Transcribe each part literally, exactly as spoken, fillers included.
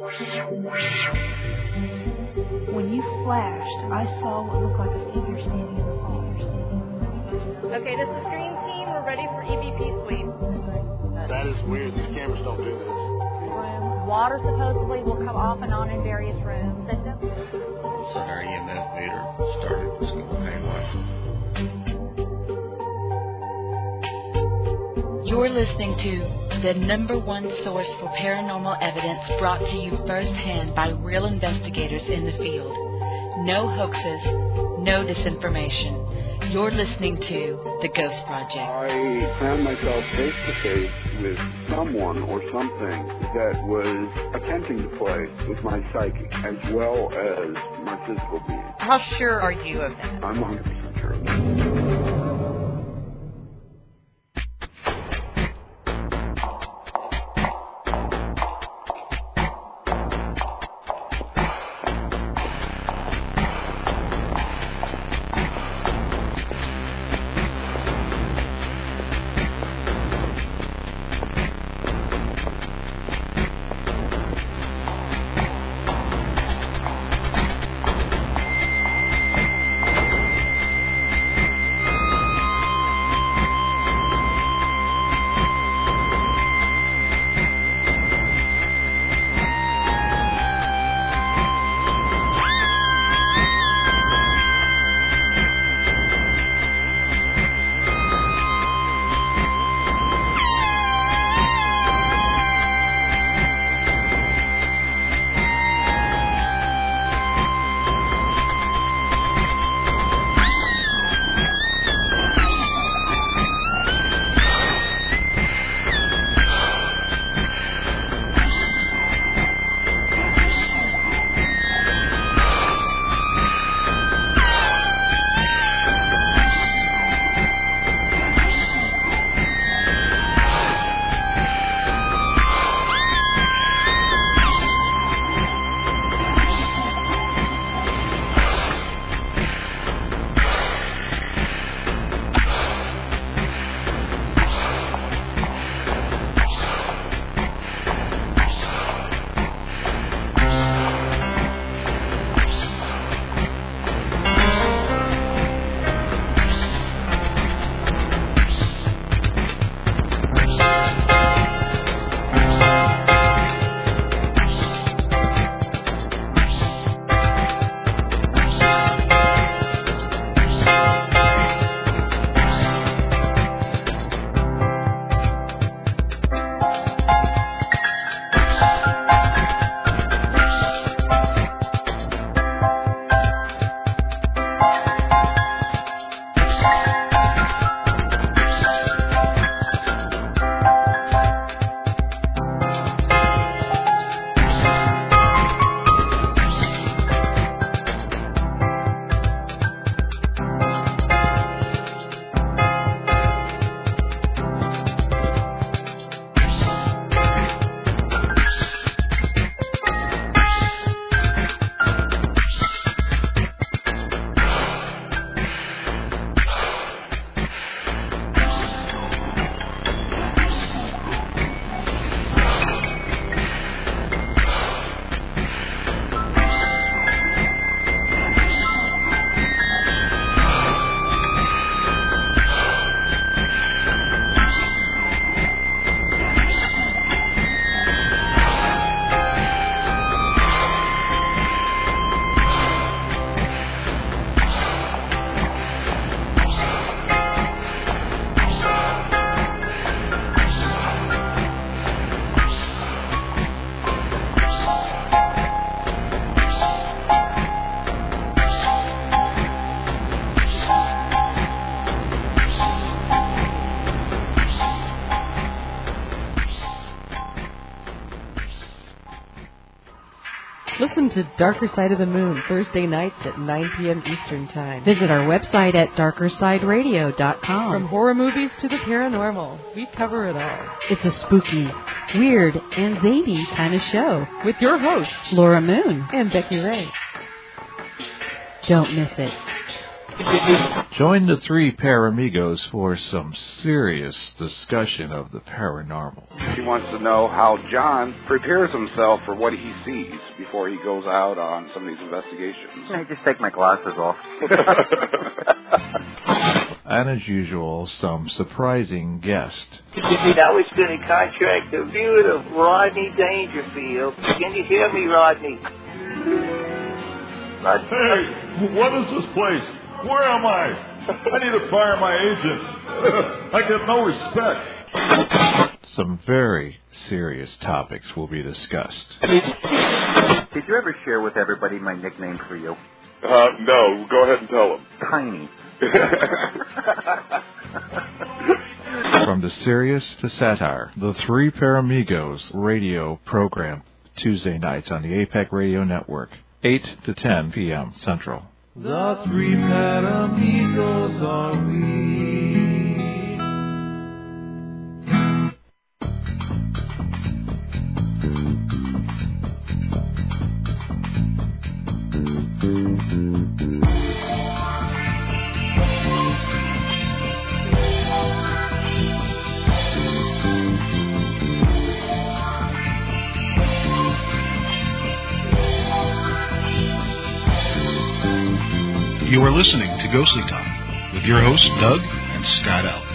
When you flashed, I saw what looked like a figure standing in the hall. Okay, this is Green Team. We're ready for E V P sweep. That is weird. These cameras don't do this. Room. Water supposedly will come off and on in various rooms. And all of a sudden our E M F meter started just going haywire. You're listening to the number one source for paranormal evidence, brought to you firsthand by real investigators in the field. No hoaxes, no disinformation. You're listening to The Ghost Project. I found myself face to face with someone or something that was attempting to play with my psyche as well as my physical being. how sure are you of that? I'm one hundred percent sure of that. Listen to Darker Side of the Moon Thursday nights at nine p.m. Eastern Time. Visit our website at darker side radio dot com. From horror movies to the paranormal, we cover it all. It's a spooky, weird, and zany kind of show. With your hosts, Laura Moon and Becky Ray. Don't miss it. Join the three paramigos for some serious discussion of the paranormal. He wants to know how John prepares himself for what he sees before he goes out on some of these investigations. I just take my glasses off. And as usual, some surprising guest. I was going to contract a view of Rodney Dangerfield. Can you hear me, Rodney? Hey, what is this place? Where am I? I need to fire my agent. I get no respect. Some very serious topics will be discussed. Did you ever share with everybody my nickname for you? Uh, no. Go ahead and tell them. Tiny. From the serious to satire, the Three Paramigos radio program, Tuesday nights on the A P E C Radio Network, eight to ten p.m. Central. The Three Paramigos are we. You are listening to Ghostly Talk with your hosts, Doug and Scott L.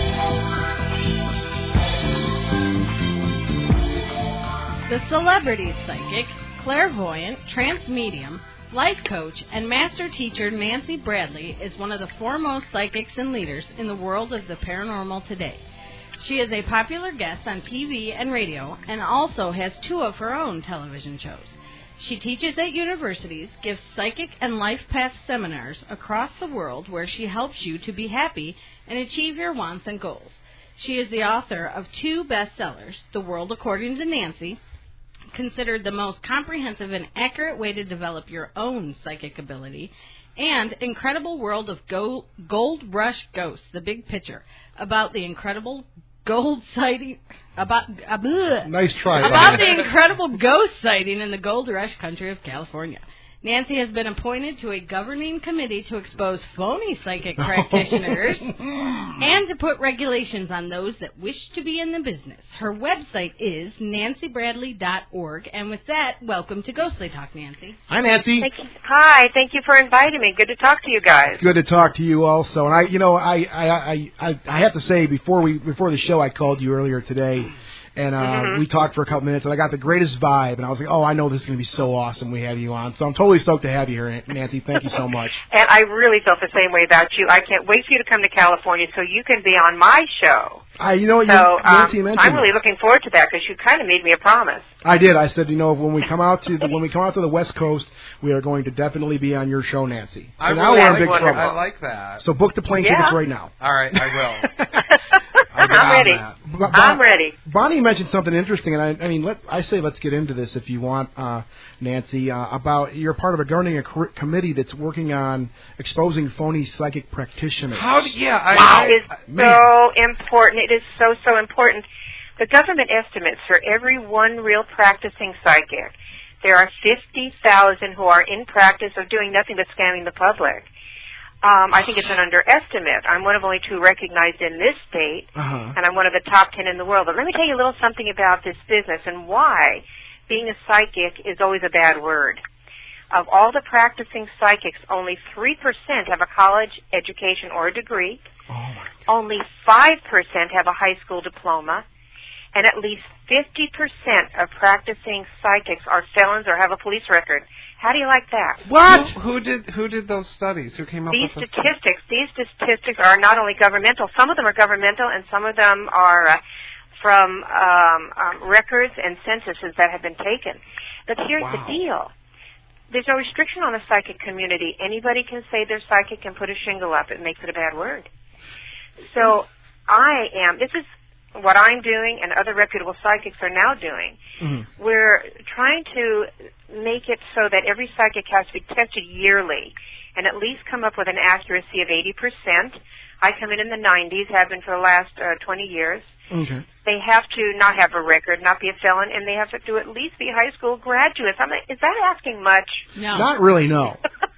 The celebrity psychic, clairvoyant, trance medium, life coach, and master teacher Nancy Bradley is one of the foremost psychics and leaders in the world of the paranormal today. She is a popular guest on T V and radio and also has two of her own television shows. She teaches at universities, gives psychic and life path seminars across the world where she helps you to be happy and achieve your wants and goals. She is the author of two bestsellers, The World According to Nancy, considered the most comprehensive and accurate way to develop your own psychic ability, and Incredible World of Go- Gold Rush Ghosts, The Big Picture, about the incredible gold sighting, about, uh, bleh, nice try, about the incredible ghost sighting in the gold rush country of California. Nancy has been appointed to a governing committee to expose phony psychic practitioners and to put regulations on those that wish to be in the business. Her website is nancy bradley dot org. And with that, welcome to Ghostly Talk, Nancy. Hi, Nancy. Thank you. Hi. Thank you for inviting me. Good to talk to you guys. It's good to talk to you also. And I, you know, I, I, I, I have to say before we before the show, I called you earlier today. And uh, mm-hmm. we talked for a couple minutes, and I got the greatest vibe. And I was like, oh, I know this is going to be so awesome we have you on. So I'm totally stoked to have you here, Nancy. Thank you so much. And I really felt the same way about you. I can't wait for you to come to California so you can be on my show. I, you know what, so, you, Nancy um, mentioned I'm really looking forward to that because you kind of made me a promise. I did. I said, you know, when we come out to the, when we come out to the West Coast, we are going to definitely be on your show, Nancy. So I now really we're in like big what, trouble. I like that. So book the plane yeah. tickets right now. All right, I will. I'm ready. Bon- I'm ready. Bonnie mentioned something interesting, and I, I mean, let, I say let's get into this if you want, uh, Nancy, uh, about you're part of a governing a cor- committee that's working on exposing phony psychic practitioners. How? Do, yeah, I, wow. I, It is man. so important. It is so, so important. The government estimates for every one real practicing psychic, there are fifty thousand who are in practice of doing nothing but scamming the public. Um, I think it's an underestimate. I'm one of only two recognized in this state, uh-huh. and I'm one of the top ten in the world. But let me tell you a little something about this business and why being a psychic is always a bad word. Of all the practicing psychics, only three percent have a college education or a degree. Oh my God. Only five percent have a high school diploma. And at least fifty percent of practicing psychics are felons or have a police record. How do you like that? What? Who, who did who did those studies? Who came up These with statistics, these statistics are not only governmental. Some of them are governmental, and some of them are uh, from um, um, records and censuses that have been taken. But here's wow. the deal. There's no restriction on the psychic community. Anybody can say they're psychic and put a shingle up. It makes it a bad word. So I am, this is what I'm doing and other reputable psychics are now doing. Mm-hmm. We're trying to make it so that every psychic has to be tested yearly and at least come up with an accuracy of eighty percent. I come in in the nineties, have been for the last uh, twenty years. Okay. They have to not have a record, not be a felon, and they have to at least be high school graduates. I'm like, is that asking much? No. Not really, no.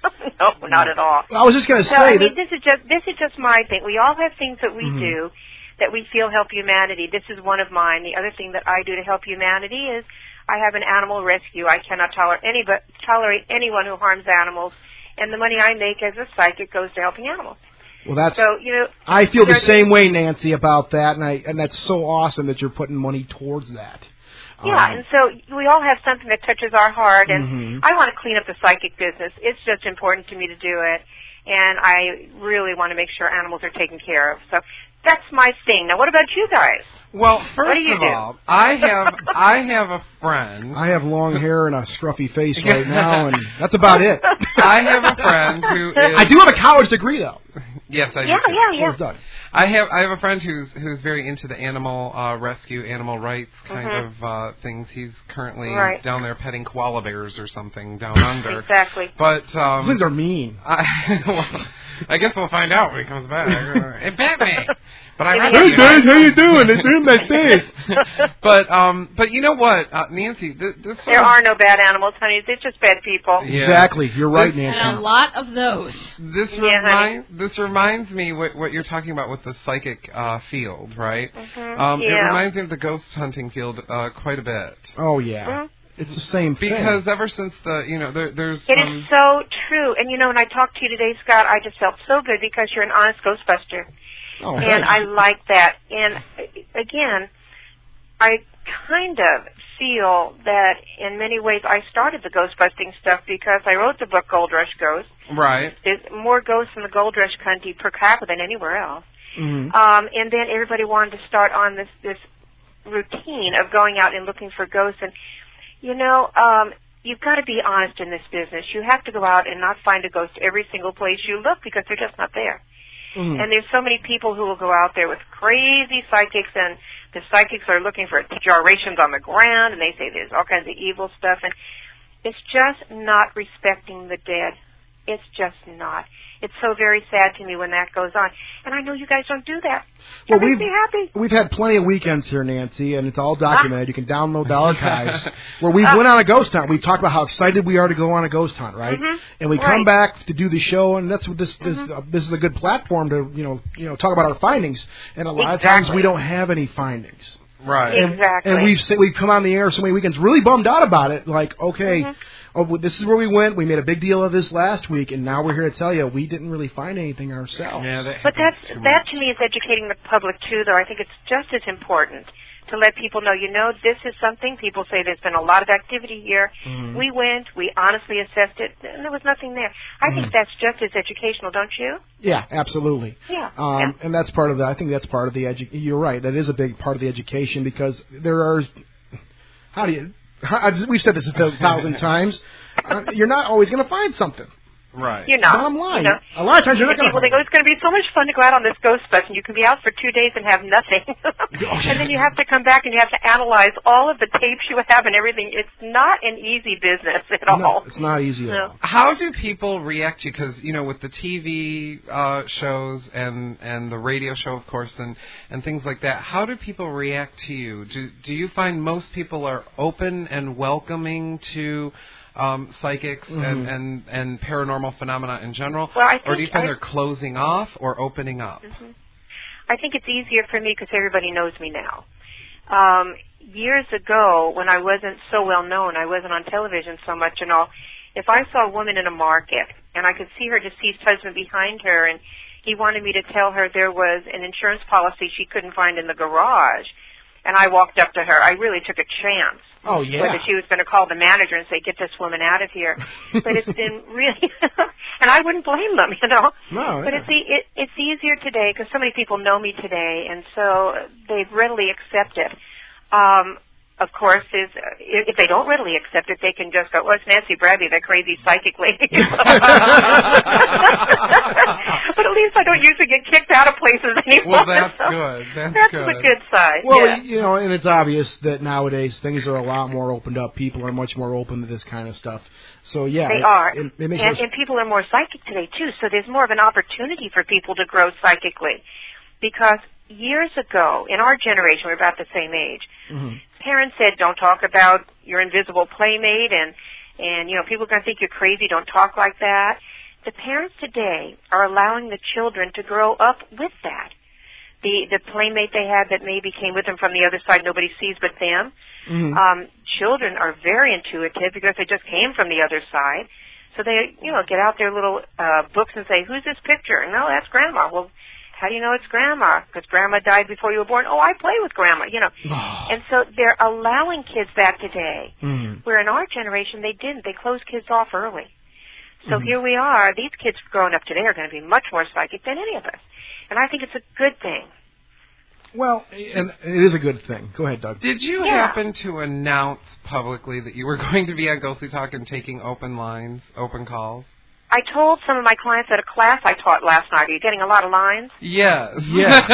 No, not at all. I was just going to so, say I that. mean, this is just this is just my thing. We all have things that we Mm-hmm. do that we feel help humanity. This is one of mine. The other thing that I do to help humanity is I have an animal rescue. I cannot tolerate any but tolerate anyone who harms animals, and the money I make as a psychic goes to helping animals. Well, that's. So you know, I feel the there's- same way, Nancy, about that, and I and that's so awesome that you're putting money towards that. Yeah, Um, and so we all have something that touches our heart, and Mhm. I want to clean up the psychic business. It's just important to me to do it, and I really want to make sure animals are taken care of. So that's my thing. Now, what about you guys? Well, What first do you of do? all, I have I have a friend. I have long hair and a scruffy face right now, and that's about it. I have a friend who is. I do have a college degree, though. Yes, I Yeah, do. too. yeah, So yeah. is Doug. I have I have a friend who's who's very into the animal uh, rescue, animal rights kind Mhm. of uh, things. He's currently Right. down there petting koala bears or something down under. Exactly. But um, These are mean. I, well, I guess we'll find out when he comes back. It bit me. But I Hey, guys, how you doing? It's doing my thing. but um, but you know what, uh, Nancy, th- this sort There of, are no bad animals, honey. They're just bad people. Yeah. Exactly. You're right, This- Nancy. And a lot of those. This Yeah, remind, this reminds me what what you're talking about with the psychic uh, field, right? Mhm. Um, It Yeah. reminds me of the ghost hunting field uh, quite a bit. Oh yeah, Mhm. it's the same thing. Because ever since the you know there, there's It um, is so true. And you know, when I talked to you today, Scott, I just felt so good because you're an honest Ghostbuster. oh, And thanks. I like that. And uh, again, I kind of feel that in many ways I started the ghost busting stuff because I wrote the book Gold Rush Ghosts. right. There's more ghosts in the Gold Rush country per capita than anywhere else. Mhm. Um, and then everybody wanted to start on this this routine of going out and looking for ghosts. And you know, um, you've got to be honest in this business. You have to go out and not find a ghost every single place you look because they're just not there. Mhm. And there's so many people who will go out there with crazy psychics, and the psychics are looking for gyrations on the ground, and they say there's all kinds of evil stuff, and it's just not respecting the dead. It's just not. It's so very sad to me when that goes on. And I know you guys don't do that. Well, That makes we've me happy. we've had plenty of weekends here, Nancy, and it's all documented. You can download the archives where we Ah. went on a ghost hunt. We talked about how excited we are to go on a ghost hunt, right? Mhm. And we come Right. back to do the show, and that's what this this Mhm. uh, this is a good platform to you know you know talk about our findings. And a lot of times Exactly. we don't have any findings. Right. And, Exactly. and we've say, we've come on the air so many weekends, really bummed out about it. Like, okay, Mhm. oh, this is where we went. We made a big deal of this last week, and now we're here to tell you we didn't really find anything ourselves. Yeah, that But happens that's too that much. to me is educating the public too, though. I think it's just as important to let people know, you know, this is something. People say there's been a lot of activity here. Mhm. We went, we honestly assessed it, and there was nothing there. I think Mhm. that's just as educational, don't you? Yeah, absolutely. Yeah. Um, yeah. And that's part of the. I think that's part of the. Edu- you're right. That is a big part of the education because there are. How do you? How, we've said this a thousand times. Uh, you're not always going to find something. Right. You're not. Bottom line, You know? a lot of times you're not going People to. think, oh, it's going to be so much fun to go out on this ghost bus, and you can be out for two days and have nothing. And then you have to come back and you have to analyze all of the tapes you have and everything. It's not an easy business at all. No, it's not easy at No. all. How do people react to you? Because you know, with the T V uh, shows and and the radio show, of course, and and things like that. How do people react to you? Do do you find most people are open and welcoming to um, psychics Mhm. and, and and paranormal phenomena in general, Well, I or do you think find I- they're closing off or opening up? Mhm. I think it's easier for me because everybody knows me now. Um, years ago, when I wasn't so well known, I wasn't on television so much and all, if I saw a woman in a market and I could see her deceased husband behind her and he wanted me to tell her there was an insurance policy she couldn't find in the garage, and I walked up to her, I really took a chance. Oh yeah. Whether she was going to call the manager and say, get this woman out of here. But it's been really, and I wouldn't blame them, you know. No, But yeah. it's, e- it, it's easier today because so many people know me today, and so they readily accept it. Um, of course, is uh, if they don't readily accept it, they can just go, well, it's Nancy Bradley, that crazy psychic lady. But at least I don't usually get kicked out of places anymore. Well, that's so good. That's, That's good. the good side. Well, yeah. you know, and it's obvious that nowadays things are a lot more opened up. People are much more open to this kind of stuff. So yeah, They it, are. It, it makes and, us- and people are more psychic today, too, so there's more of an opportunity for people to grow psychically. Because years ago, in our generation, we're about the same age, Mhm. parents said, don't talk about your invisible playmate, and, and you know, people are going to think you're crazy, don't talk like that. the parents today are allowing the children to grow up with that. The the playmate they had that maybe came with them from the other side, nobody sees but them. Mm-hmm. Um, children are very intuitive because they just came from the other side. So they, you know, get out their little uh, books and say, who's this picture? No, that's Grandma. Well, how do you know it's Grandma? Because Grandma died before you were born. Oh, I play with Grandma, you know. And so they're allowing kids that today, mm-hmm. where in our generation they didn't. They closed kids off early. So mm-hmm. here we are. These kids growing up today are going to be much more psychic than any of us. And I think it's a good thing. Well, and it is a good thing. Go ahead, Doug. Did you Yeah. happen to announce publicly that you were going to be on Ghostly Talk and taking open lines, open calls? I told some of my clients at a class I taught last night, are you getting a lot of lines? Yes. Yeah.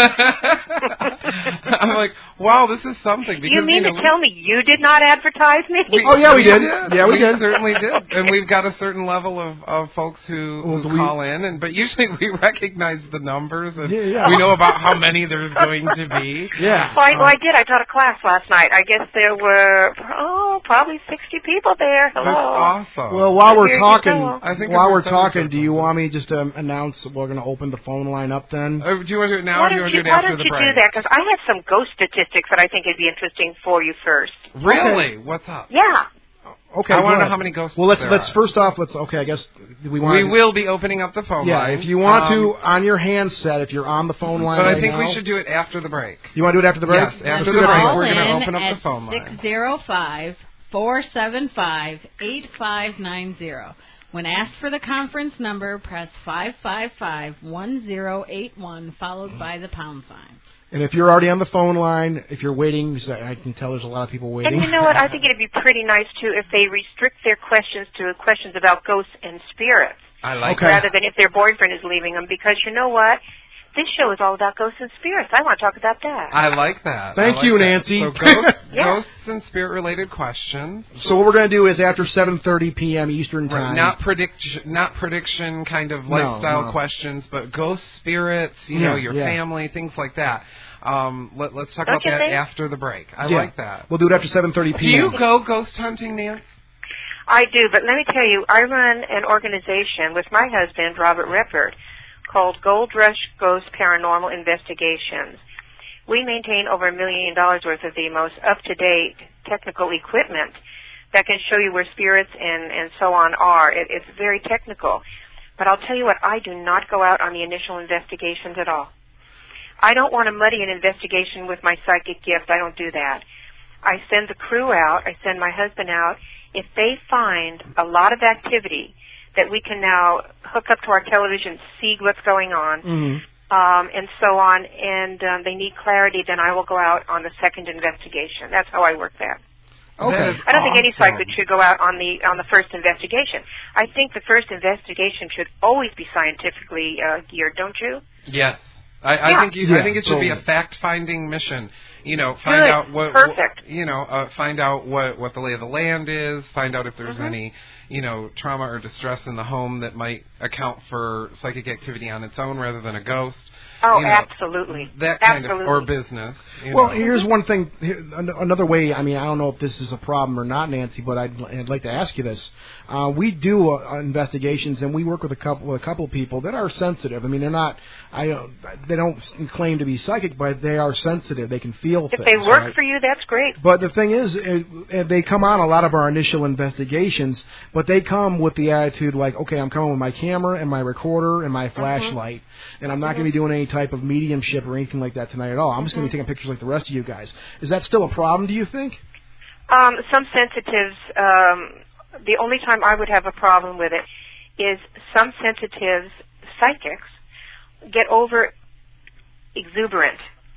I'm like, wow, this is something. Because, you mean you know, to tell me you did not advertise me? We, oh, yeah, we, we did. did. Yeah, we, we did. certainly did. And we've got a certain level of, of folks who, well, who we, call in. and But usually we recognize the numbers, and yeah, yeah. we know about how many there's going to be. Yeah. Well, I, well, I did. I taught a class last night. I guess there were, oh, probably sixty people there. Hello. That's awesome. Well, while we're Here you talking, go. I think while it we're was talking, seven do you want me just to announce we're going to open the phone line up then? Uh, do you want to do it now Why or do you don't want to you, do it why after don't the you break? do that? Because I have some ghost statistics that I think would be interesting for you first. Really? What's up? Yeah. Okay. I go want to know ahead. how many ghosts Well, let's there let's are. first off let's okay. I guess we want. We will be opening up the phone Yeah, line. if you want um, to on your handset, if you're on the phone line. But right I think now, we should do it after the break. You want to do it after the break? Yes, after Let's the do it break. after We're Call going to in open up at the phone line. six zero five, four seven five, eight five nine zero. When asked for the conference number, press five five five, one zero eight one, followed by the pound sign. And if you're already on the phone line, if you're waiting, because I can tell there's a lot of people waiting. And you know what? I think it'd be pretty nice, too, if they restrict their questions to questions about ghosts and spirits. I like Okay. Rather than if their boyfriend is leaving them, because you know what? This show is all about ghosts and spirits. I want to talk about that. I like that. Thank I like you, that. Nancy. So ghosts, Yeah. ghosts and spirit-related questions. So what we're going to do is after seven thirty p.m. Eastern Right, time. not prediction, not prediction kind of No, lifestyle no. questions, but ghost spirits, you Yeah, know, your yeah. family, things like that. Um, let, let's talk Don't about you that think? after the break. I Yeah. like that. We'll do it after seven thirty Do p.m. you go ghost hunting, Nance? I do, but let me tell you, I run an organization with my husband, Robert Rippert, called Gold Rush Ghost Paranormal Investigations. We maintain over a million dollars worth of the most up-to-date technical equipment that can show you where spirits and, and so on are. It, it's very technical. But I'll tell you what, I do not go out on the initial investigations at all. I don't want to muddy an investigation with my psychic gift. I don't do that. I send the crew out. I send my husband out. If they find a lot of activity that we can now hook up to our television, see what's going on, Mm-hmm. um, and so on, and um, they need clarity, then I will go out on the second investigation. That's how I work that. Okay. That is I don't think any awesome. psychic should go out on the on the first investigation. I think the first investigation should always be scientifically uh, geared, don't you? Yes. I, I Yeah. think you, Yeah, I think it should be a totally. fact-finding mission. You know, find Good. out what, Perfect. what you know, uh, find out what what the lay of the land is. Find out if there's Mhm. any, you know, trauma or distress in the home that might account for psychic activity on its own rather than a ghost. Oh, you know, absolutely. That kind Absolutely. of or business. You Well, know. here's one thing. here- an- Another way. I mean, I don't know if this is a problem or not, Nancy, but I'd, I'd like to ask you this. Uh, we do uh, investigations, and we work with a couple, with a couple of people that are sensitive. I mean, they're not. I don't. They don't claim to be psychic, but they are sensitive. They can feel If things. they work right? for you, that's great. But the thing is, uh, uh, they come on a lot of our initial investigations, but they come with the attitude like, okay, I'm coming with my camera and my recorder and my flashlight, and I'm not going to be doing any type of mediumship or anything like that tonight at all. I'm just going to be taking pictures like the rest of you guys. Is that still a problem, do you think? Um, some sensitives, um, the only time I would have a problem with it is some sensitives, psychics, get over exuberant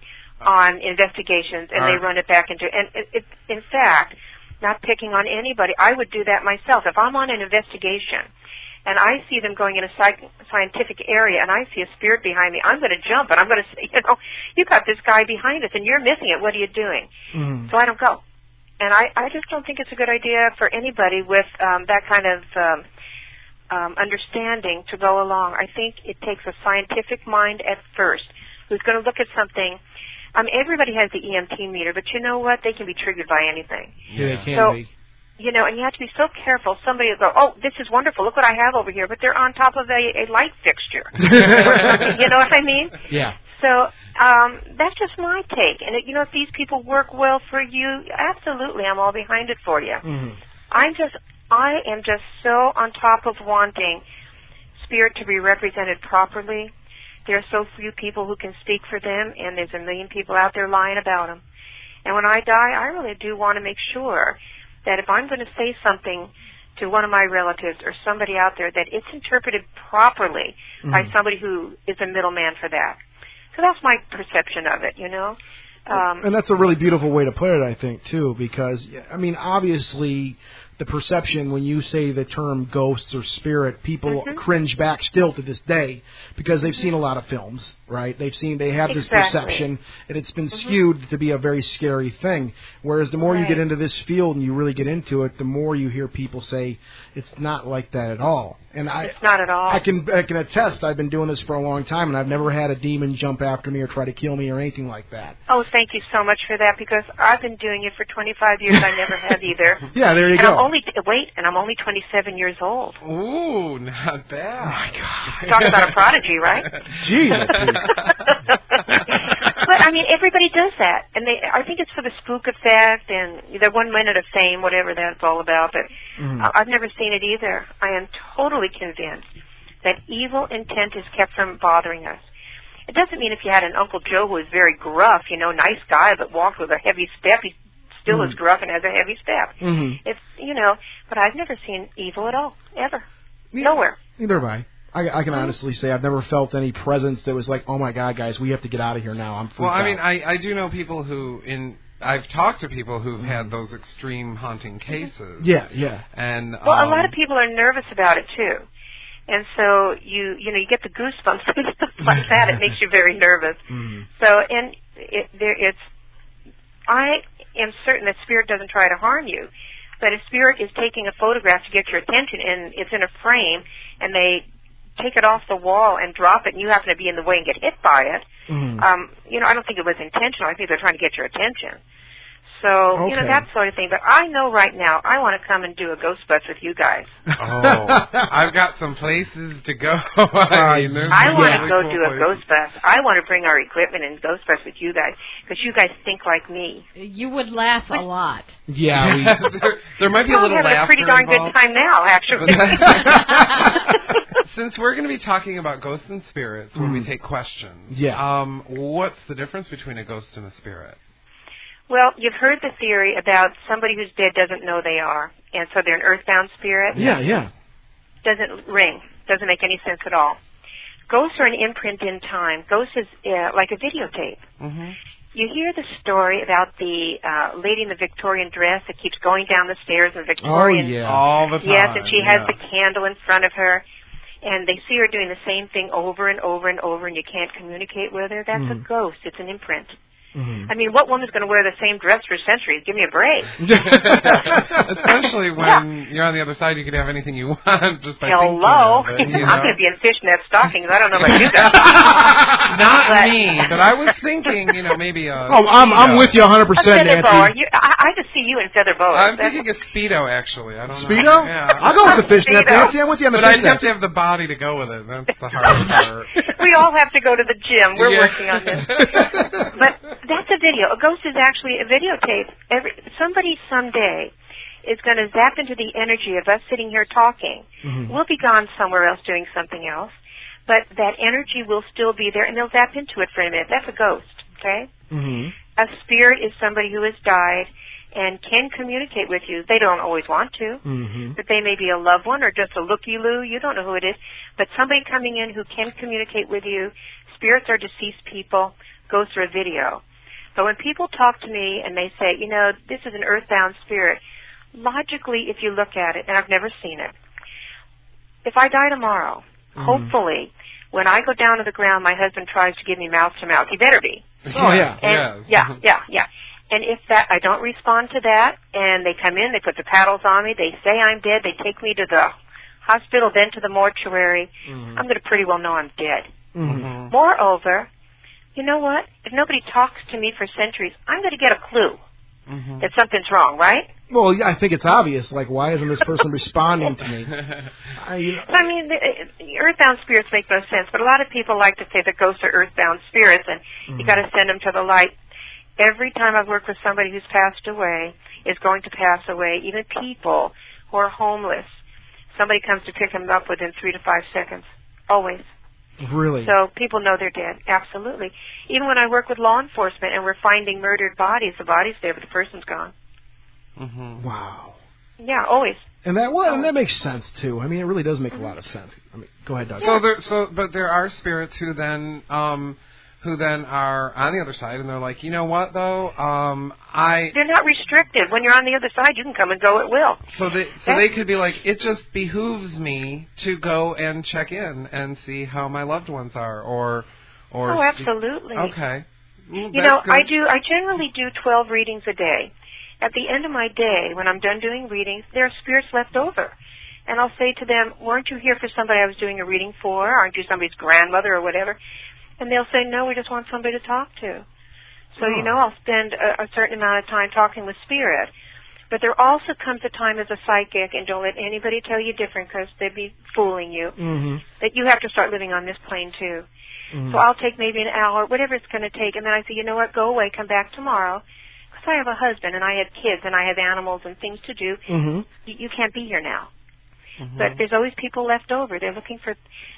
on investigations, and All they right. run it back into. And it, it, in fact, not picking on anybody, I would do that myself. If I'm on an investigation and I see them going in a psych, scientific area and I see a spirit behind me, I'm going to jump and I'm going to say, you know, you got this guy behind us and you're missing it. What are you doing? Mm. So I don't go. And I, I just don't think it's a good idea for anybody with um, that kind of um, um, understanding to go along. I think it takes a scientific mind at first who's going to look at something. Um, everybody has the E M T meter, but you know what? They can be triggered by anything. Yeah, they can So- be. you know, and you have to be so careful. Somebody will go, oh, this is wonderful. Look what I have over here. But they're on top of a, a light fixture. You know what I mean? Yeah. So um, that's just my take. And, it, you know, if these people work well for you, absolutely, I'm all behind it for you. Mm-hmm. I'm just, I am just so on top of wanting spirit to be represented properly. There are so few people who can speak for them, and there's a million people out there lying about them. And when I die, I really do want to make sure that if I'm going to say something to one of my relatives or somebody out there, that it's interpreted properly mm-hmm. by somebody who is a middleman for that. So that's my perception of it, you know. Um, and that's a really beautiful way to put it, I think, too, because, I mean, obviously the perception when you say the term ghosts or spirit, people mm-hmm. cringe back still to this day because they've seen a lot of films, right? They've seen, they have this exactly. perception, and it's been mm-hmm. skewed to be a very scary thing. Whereas the more right. you get into this field and you really get into it, the more you hear people say it's not like that at all. And I, it's not at all. I can I can attest. I've been doing this for a long time, and I've never had a demon jump after me or try to kill me or anything like that. Oh, thank you so much for that, because I've been doing it for twenty-five years. I never have either. Yeah, there you and go. I'm only wait, and I'm only twenty-seven years old. Ooh, not bad. Oh my God. Talk about a prodigy, right? Jeez. But I mean, everybody does that, and they. I think it's for the spook effect and the one minute of fame, whatever that's all about. But mm-hmm. I've never seen it either. I am totally convinced that evil intent is kept from bothering us. It doesn't mean if you had an Uncle Joe who was very gruff, you know, nice guy, but walked with a heavy step, he still mm-hmm. is gruff and has a heavy step. Mm-hmm. It's, you know, but I've never seen evil at all, ever. Yeah. Nowhere. Neither have I. I, I can honestly say I've never felt any presence that was like, oh my God, guys, we have to get out of here now. I'm freaked Well, I out. mean, I, I do know people who, in I've talked to people who've had those extreme haunting cases. Yeah, yeah. And well, um, a lot of people are nervous about it too, and so you you know you get the goosebumps and stuff like that. It makes you very nervous. Mm-hmm. So and it, there it's I am certain that spirit doesn't try to harm you, but if spirit is taking a photograph to get your attention and it's in a frame and they take it off the wall and drop it and you happen to be in the way and get hit by it, mm-hmm. um, you know, I don't think it was intentional. I think they're trying to get your attention. So, okay. you know, that sort of thing. But I know right now I want to come and do a Ghost Bus with you guys. Oh, I've got some places to go. I, mean, I want really to go cool do a places. Ghost Bus. I want to bring our equipment and Ghost Bus with you guys because you guys think like me. You would laugh a lot. Yeah. We, there, there might be a I'm little having laughter a pretty darn involved. good time now, actually. Since we're going to be talking about ghosts and spirits when Mm. we take questions, Yeah. um, what's the difference between a ghost and a spirit? Well, you've heard the theory about somebody who's dead doesn't know they are, and so they're an earthbound spirit. yeah, yeah. Doesn't ring. Doesn't make any sense at all. Ghosts are an imprint in time. Ghosts is uh, like a videotape. Mm-hmm. You hear the story about the uh, lady in the Victorian dress that keeps going down the stairs in the Victorian. Oh, yeah. All the time. Yes, and she has yeah. the candle in front of her, and they see her doing the same thing over and over and over, and you can't communicate with her. That's Mm-hmm. a ghost. It's an imprint. Mm-hmm. I mean, what woman's going to wear the same dress for centuries? Give me a break. Especially when Yeah. you're on the other side, you can have anything you want just by Hello. thinking of it, you know? I'm going to be in fishnet stockings. I don't know about you guys. Not But- me, but I was thinking, you know, maybe a Oh, I'm I'm Speedo. with you one hundred A percent, feather boa. Nancy. You, I, I just see you in feather boas. I'm That's- thinking a Speedo, actually. I don't know. Speedo? Yeah. I'll go with the fishnet, Speedo. Nancy. I'm with you on the But I'd fishnet. have to have the body to go with it. That's the hard part. We all have to go to the gym. We're Yeah. working on this. But that's a video. A ghost is actually a videotape. Every, somebody someday is going to zap into the energy of us sitting here talking. Mhm. We'll be gone somewhere else doing something else, but that energy will still be there, and they'll zap into it for a minute. That's a ghost, okay? Mm-hmm. A spirit is somebody who has died and can communicate with you. They don't always want to, Mm-hmm. but they may be a loved one or just a looky-loo. You don't know who it is. But somebody coming in who can communicate with you. Spirits are deceased people. Goes through a video. But when people talk to me and they say, you know, this is an earthbound spirit, logically, if you look at it, and I've never seen it, if I die tomorrow, Mhm. hopefully, when I go down to the ground, my husband tries to give me mouth to mouth. He better be. Oh, yeah. And, Yes. yeah, yeah, yeah. And if that I don't respond to that, and they come in, they put the paddles on me, they say I'm dead, they take me to the hospital, then to the mortuary, Mhm. I'm going to pretty well know I'm dead. Mm-hmm. Moreover, you know what? If nobody talks to me for centuries, I'm going to get a clue. Mm-hmm. that something's wrong, right? Well, yeah, I think it's obvious. Like, why isn't this person responding to me? I, I mean, the, the earthbound spirits make no sense, but a lot of people like to say that ghosts are earthbound spirits, and mm-hmm. you got to send them to the light. Every time I've worked with somebody who's passed away, is going to pass away. Even people who are homeless, somebody comes to pick them up within three to five seconds. Always. Really? So people know they're dead. Absolutely. Even when I work with law enforcement and we're finding murdered bodies, the body's there, but the person's gone. Mm-hmm. Wow. Yeah, always. And that well, and that makes sense too. I mean, it really does make a lot of sense. I mean, go ahead, Doug. So there, so but there are spirits who then, um, who then are on the other side, and they're like, you know what though, um, I. They're not restricted. When you're on the other side, you can come and go at will. So they, so That's, they could be like, it just behooves me to go and check in and see how my loved ones are, or, or. Oh, absolutely. See, okay. Well, you know, good. I do. I generally do twelve readings a day. At the end of my day, when I'm done doing readings, there are spirits left over. And I'll say to them, weren't you here for somebody I was doing a reading for? Aren't you somebody's grandmother or whatever? And they'll say, no, we just want somebody to talk to. So, oh. you know, I'll spend a, a certain amount of time talking with spirit. But there also comes a time as a psychic, and don't let anybody tell you different because they'd be fooling you, mm-hmm. that you have to start living on this plane too. Mm-hmm. So I'll take maybe an hour, whatever it's going to take, and then I say, you know what, go away, come back tomorrow. I have a husband, and I have kids, and I have animals and things to do. Mm-hmm. You, you can't be here now. Mm-hmm. But there's always people left over. They're looking for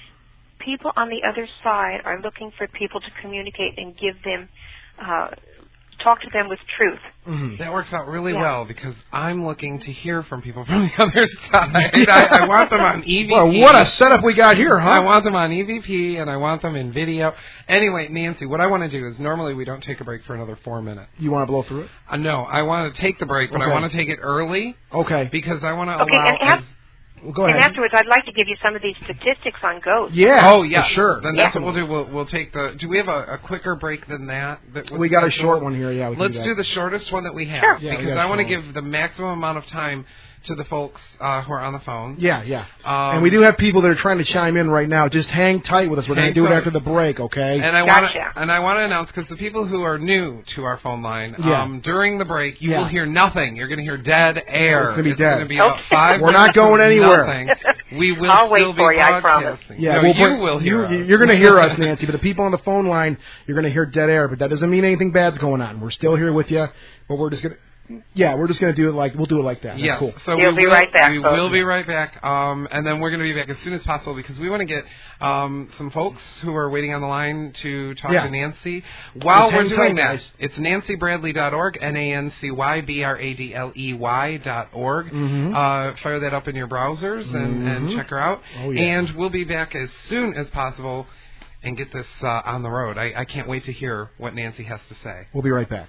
people on the other side are looking for people to communicate and give them, uh, talk to them with truth. Mm-hmm. That works out really yeah. well because I'm looking to hear from people from the other side. I, I want them on E V P. Well, what a setup we got here, huh? I want them on E V P and I want them in video. Anyway, Nancy, what I want to do is normally we don't take a break for another four minutes. You want to blow through it? Uh, no, I want to take the break, but okay. I want to take it early. Okay. Because I want to okay, allow. And af- well, go ahead. And afterwards, I'd like to give you some of these statistics on ghosts. Yeah. Oh, yeah. For sure. Then yeah. that's what we'll do. We'll, we'll take the. Do we have a, a quicker break than that? that we got a short one here. Yeah. We Let's do, do the shortest one that we have. Sure. Yeah, because I want to give the maximum amount of time to the folks uh, who are on the phone. Yeah, yeah. Um, and we do have people that are trying to chime in right now. Just hang tight with us. We're going to do it tight. after the break, okay? And I gotcha. want to and I want to announce because the people who are new to our phone line, yeah. um, during the break, you yeah. will hear nothing. You're going to hear dead air. It's going to be it's dead. It's going to be about five. We're not going anywhere. Nothing. We will I'll still wait be for you, I broadcasting. Yeah, no, we'll you bring, will hear you, us. You're going to hear us, Nancy, but the people on the phone line, you're going to hear dead air. But that doesn't mean anything bad's going on. We're still here with you, but we're just going to. Yeah, we're just going to do it like we'll do it like that. That's yeah, cool. So we'll we be will, right back. We folks. will be right back, um, and then we're going to be back as soon as possible because we want to get um, some folks who are waiting on the line to talk yeah. to Nancy. While we're doing that, guys. it's nancy bradley dot org, N A N C Y B R A D L E Y dot org. Mm-hmm. Uh, fire that up in your browsers and, mm-hmm. and check her out. Oh, yeah. And we'll be back as soon as possible and get this uh, on the road. I, I can't wait to hear what Nancy has to say. We'll be right back.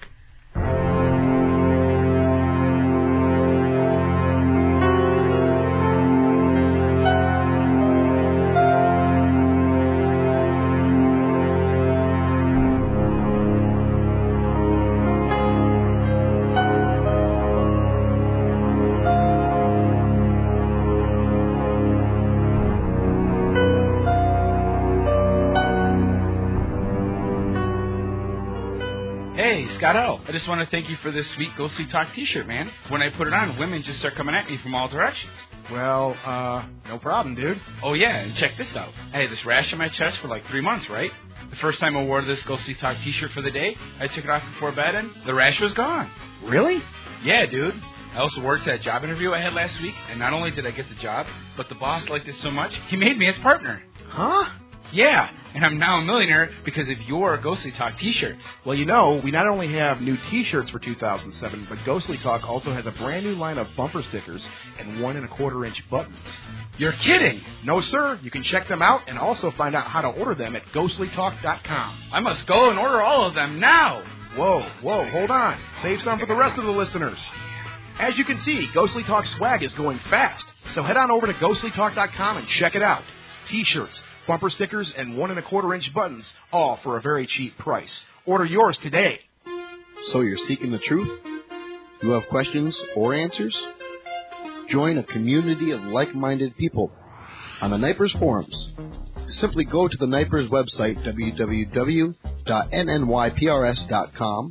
Scott L. I just want to thank you for this sweet Ghostly Talk t-shirt, man. When I put it on, women just start coming at me from all directions. Well, uh, no problem, dude. Oh, yeah, and check this out. I had this rash on my chest for like three months, right? The first time I wore this Ghostly Talk t-shirt for the day, I took it off before bed and the rash was gone. Really? Yeah, dude. I also worked at a job interview I had last week, and not only did I get the job, but the boss liked it so much, he made me his partner. Huh? Yeah, and I'm now a millionaire because of your Ghostly Talk t-shirts. Well, you know, we not only have new t-shirts for two thousand seven, but Ghostly Talk also has a brand new line of bumper stickers and one and a quarter inch buttons. You're kidding? No, sir. You can check them out and also find out how to order them at ghostly talk dot com. I must go and order all of them now. Whoa, whoa, hold on. Save some for the rest of the listeners. As you can see, Ghostly Talk swag is going fast. So head on over to ghostly talk dot com and check it out. T-shirts, bumper stickers, and one and a quarter inch buttons, all for a very cheap price. Order yours today. So you're seeking the truth? You have questions or answers? Join a community of like-minded people on the Nipers forums. Simply go to the Nipers website, w w w dot n n y p r s dot com,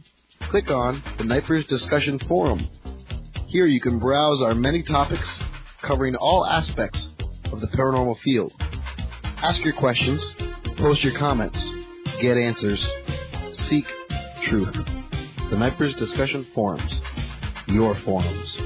click on the Nightbridge Discussion Forum. Here you can browse our many topics covering all aspects of the paranormal field. Ask your questions, post your comments, get answers, seek truth. The Nightbridge Discussion Forums. Your forums.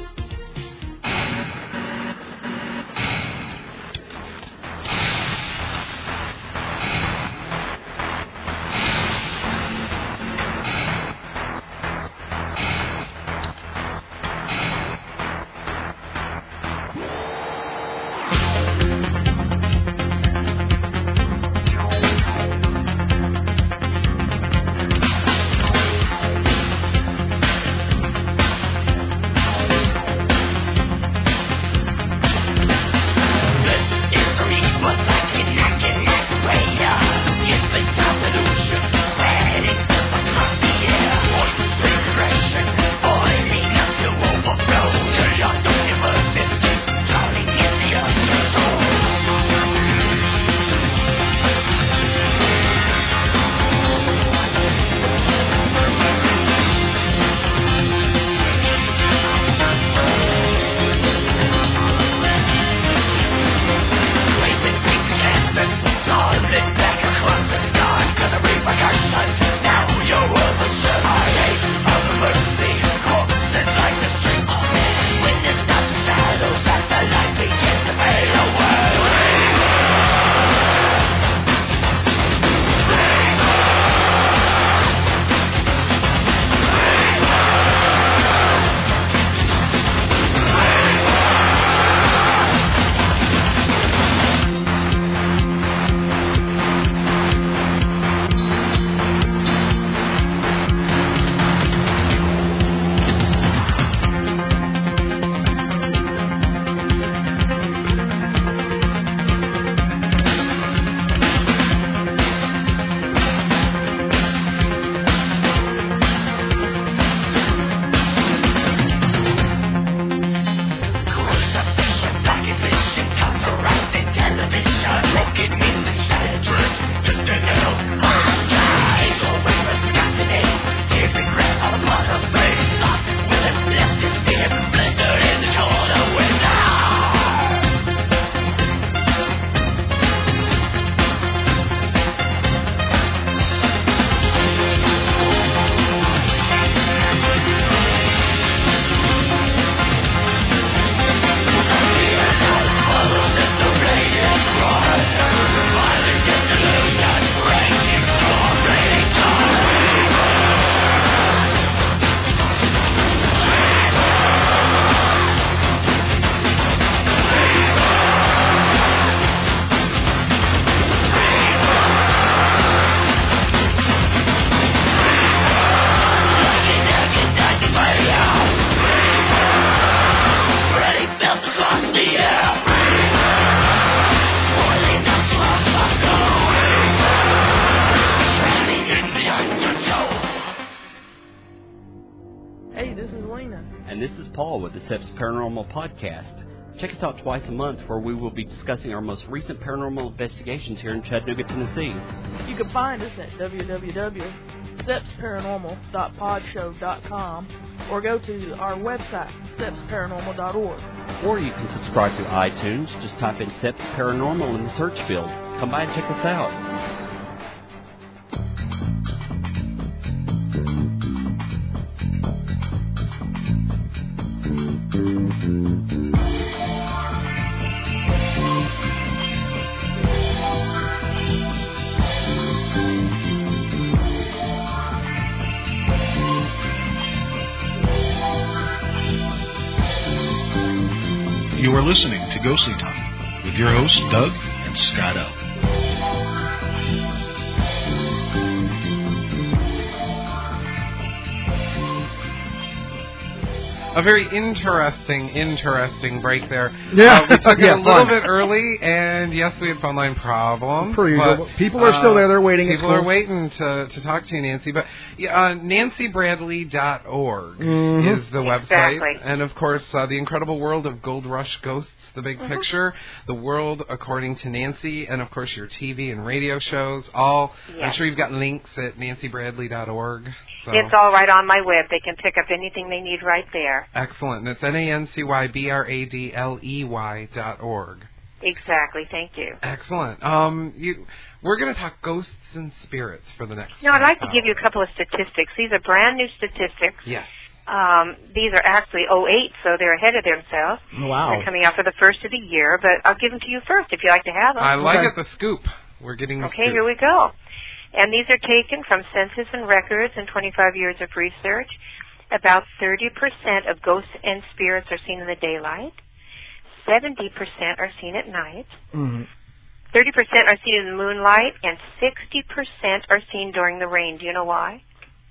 And this is Paul with the SEPS Paranormal Podcast. Check us out twice a month where we will be discussing our most recent paranormal investigations here in Chattanooga, Tennessee. You can find us at w w w dot seps paranormal dot podshow dot com or go to our website, seps paranormal dot org. Or you can subscribe to iTunes. Just type in SEPS Paranormal in the search field. Come by and check us out. You are listening to Ghostly Talk with your hosts, Doug and Scott L. a very interesting, interesting break there. Yeah. Uh, we took it Yeah, a little fun. bit early, and yes, we had phone line problems. Per usual. but, People are still there. They're waiting. It's People are cool. waiting to, to talk to you, Nancy. But yeah, uh, nancy bradley dot org Mhm. is the website. Exactly. And, of course, uh, The Incredible World of Gold Rush Ghosts, The Big Mhm. Picture, The World According to Nancy, and, of course, your T V and radio shows. All, I'm Yes. sure you've got links at nancy bradley dot org. So. It's all right on my web. They can pick up anything they need right there. Excellent. And it's N A N C Y B R A D L E Y dot org. Exactly. Thank you. Excellent. Um, you, we're going to talk ghosts and spirits for the next. Now, I'd like to hour. give you a couple of statistics. These are brand new statistics. Yes. Um, these are actually oh eight, so they're ahead of themselves. Wow. They're coming out for the first of the year, but I'll give them to you first if you like to have them. I like Okay. it. The scoop. We're getting the Okay, scoop. here we go. And these are taken from census and records and twenty-five years of research. About thirty percent of ghosts and spirits are seen in the daylight. seventy percent are seen at night. Mhm. thirty percent are seen in the moonlight, and sixty percent are seen during the rain. Do you know why?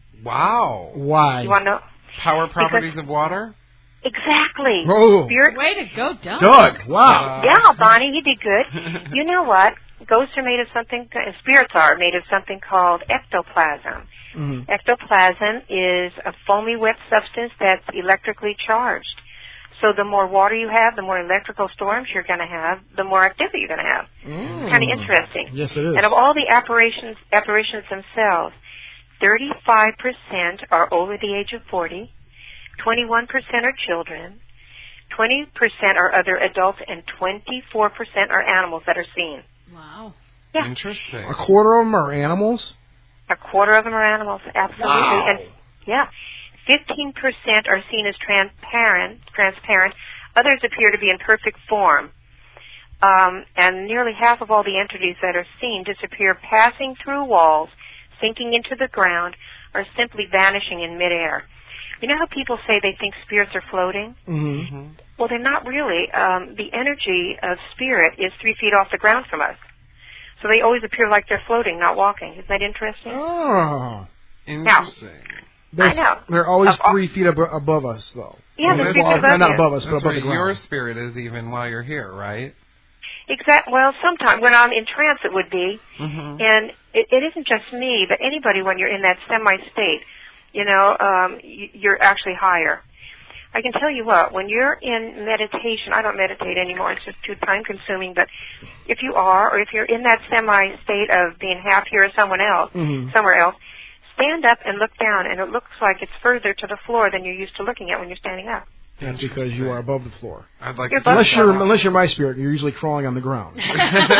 Wow. Why? You want to know? Power properties of water? Exactly. Oh. Spirit. Way to go, Doug. Doug. Wow. Uh, Yeah, Bonnie, you did good. You know what? Ghosts are made of something, uh, spirits are made of something called ectoplasm. Mhm. Ectoplasm is a foamy wet substance that's electrically charged. So the more water you have, the more electrical storms you're going to have, the more activity you're going to have. Mm. Kind of interesting. Yes, it is. And of all the apparitions, apparitions themselves, thirty-five percent are over the age of forty, twenty-one percent are children, twenty percent are other adults, and twenty-four percent are animals that are seen. Wow. Yeah. Interesting. A quarter of them are animals? A quarter of them are animals, absolutely. Wow. And yeah, fifteen percent are seen as transparent. Transparent. Others appear to be in perfect form. Um, and nearly half of all the entities that are seen disappear passing through walls, sinking into the ground, or simply vanishing in midair. You know how people say they think spirits are floating? Mm-hmm. Well, they're not really. Um, the energy of spirit is three feet off the ground from us. So they always appear like they're floating, not walking. Isn't that interesting? Oh. Interesting. They're, I know. They're always Of all- three feet ab- above us, though. Yeah, they're Well, three feet well, above not you. above us, but That's above where the ground. your spirit is even while you're here, right? Exact. Well, sometimes when I'm in trance, it would be, Mm-hmm. and it, it isn't just me, but anybody when you're in that semi-state, you know, um, y- you're actually higher. I can tell you what, when you're in meditation, I don't meditate anymore, it's just too time-consuming, but if you are, or if you're in that semi-state of being half here or someone else, Mhm. somewhere else, stand up and look down, and it looks like it's further to the floor than you're used to looking at when you're standing up. That's because you are above the floor. I'd like You're to above Unless the you're, floor. unless you're my spirit, you're usually crawling on the ground. Well,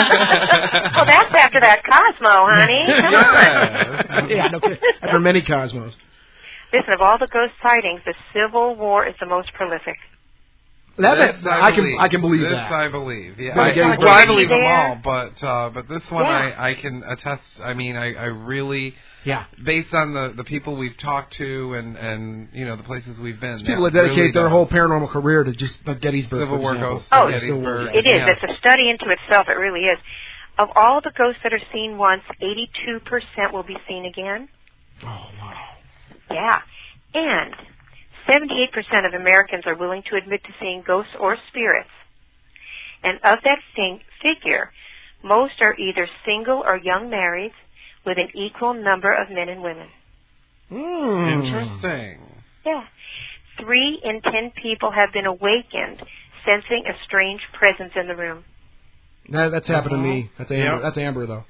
that's after that Cosmo, honey. Come on. Yeah, no, kidding. After many cosmos. Listen, of all the ghost sightings, the Civil War is the most prolific. That, This that- I, can believe. I can believe this that. I believe. Yeah, But I, again, I, it's well, I like- believe them There. all, but uh, but this one Yeah. I, I can attest. I mean, I, I really, Yeah. based on the, the people we've talked to and, and you know the places we've been. There's people that that dedicate really their does. whole paranormal career to just the Gettysburg, Civil for War example. ghosts. Oh, yeah, Civil War, Gettysburg, It is. yeah. It's a study into itself. It really is. Of all the ghosts that are seen once, eighty-two percent will be seen again. Oh, wow. Yeah. And seventy-eight percent of Americans are willing to admit to seeing ghosts or spirits. And of that thing, figure, most are either single or young marrieds with an equal number of men and women. Mm. Interesting. Yeah. Three in ten people have been awakened sensing a strange presence in the room. That, that's happened to me. That's Amber, Yep. that's Amber though.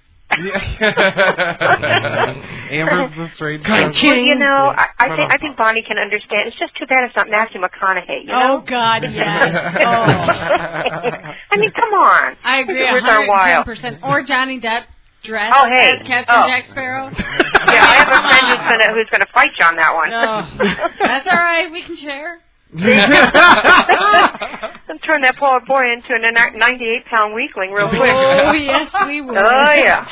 Amber's the strange Kind person. Well, you know, I, I But, think uh, I think Bonnie can understand. It's just too bad it's not Matthew McConaughey. You Oh, know? God, yes. Oh. I mean, come on. I agree Where's one our hundred ten while? percent. Or Johnny Depp dressed Oh, hey. as Captain Oh. Jack Sparrow. Yeah, I have a friend who's gonna who's gonna fight you on that one. Oh, that's all right. We can share. And turn that poor boy into a ninety-eight pound weakling real quick. Oh, yes, we will. Oh, yeah.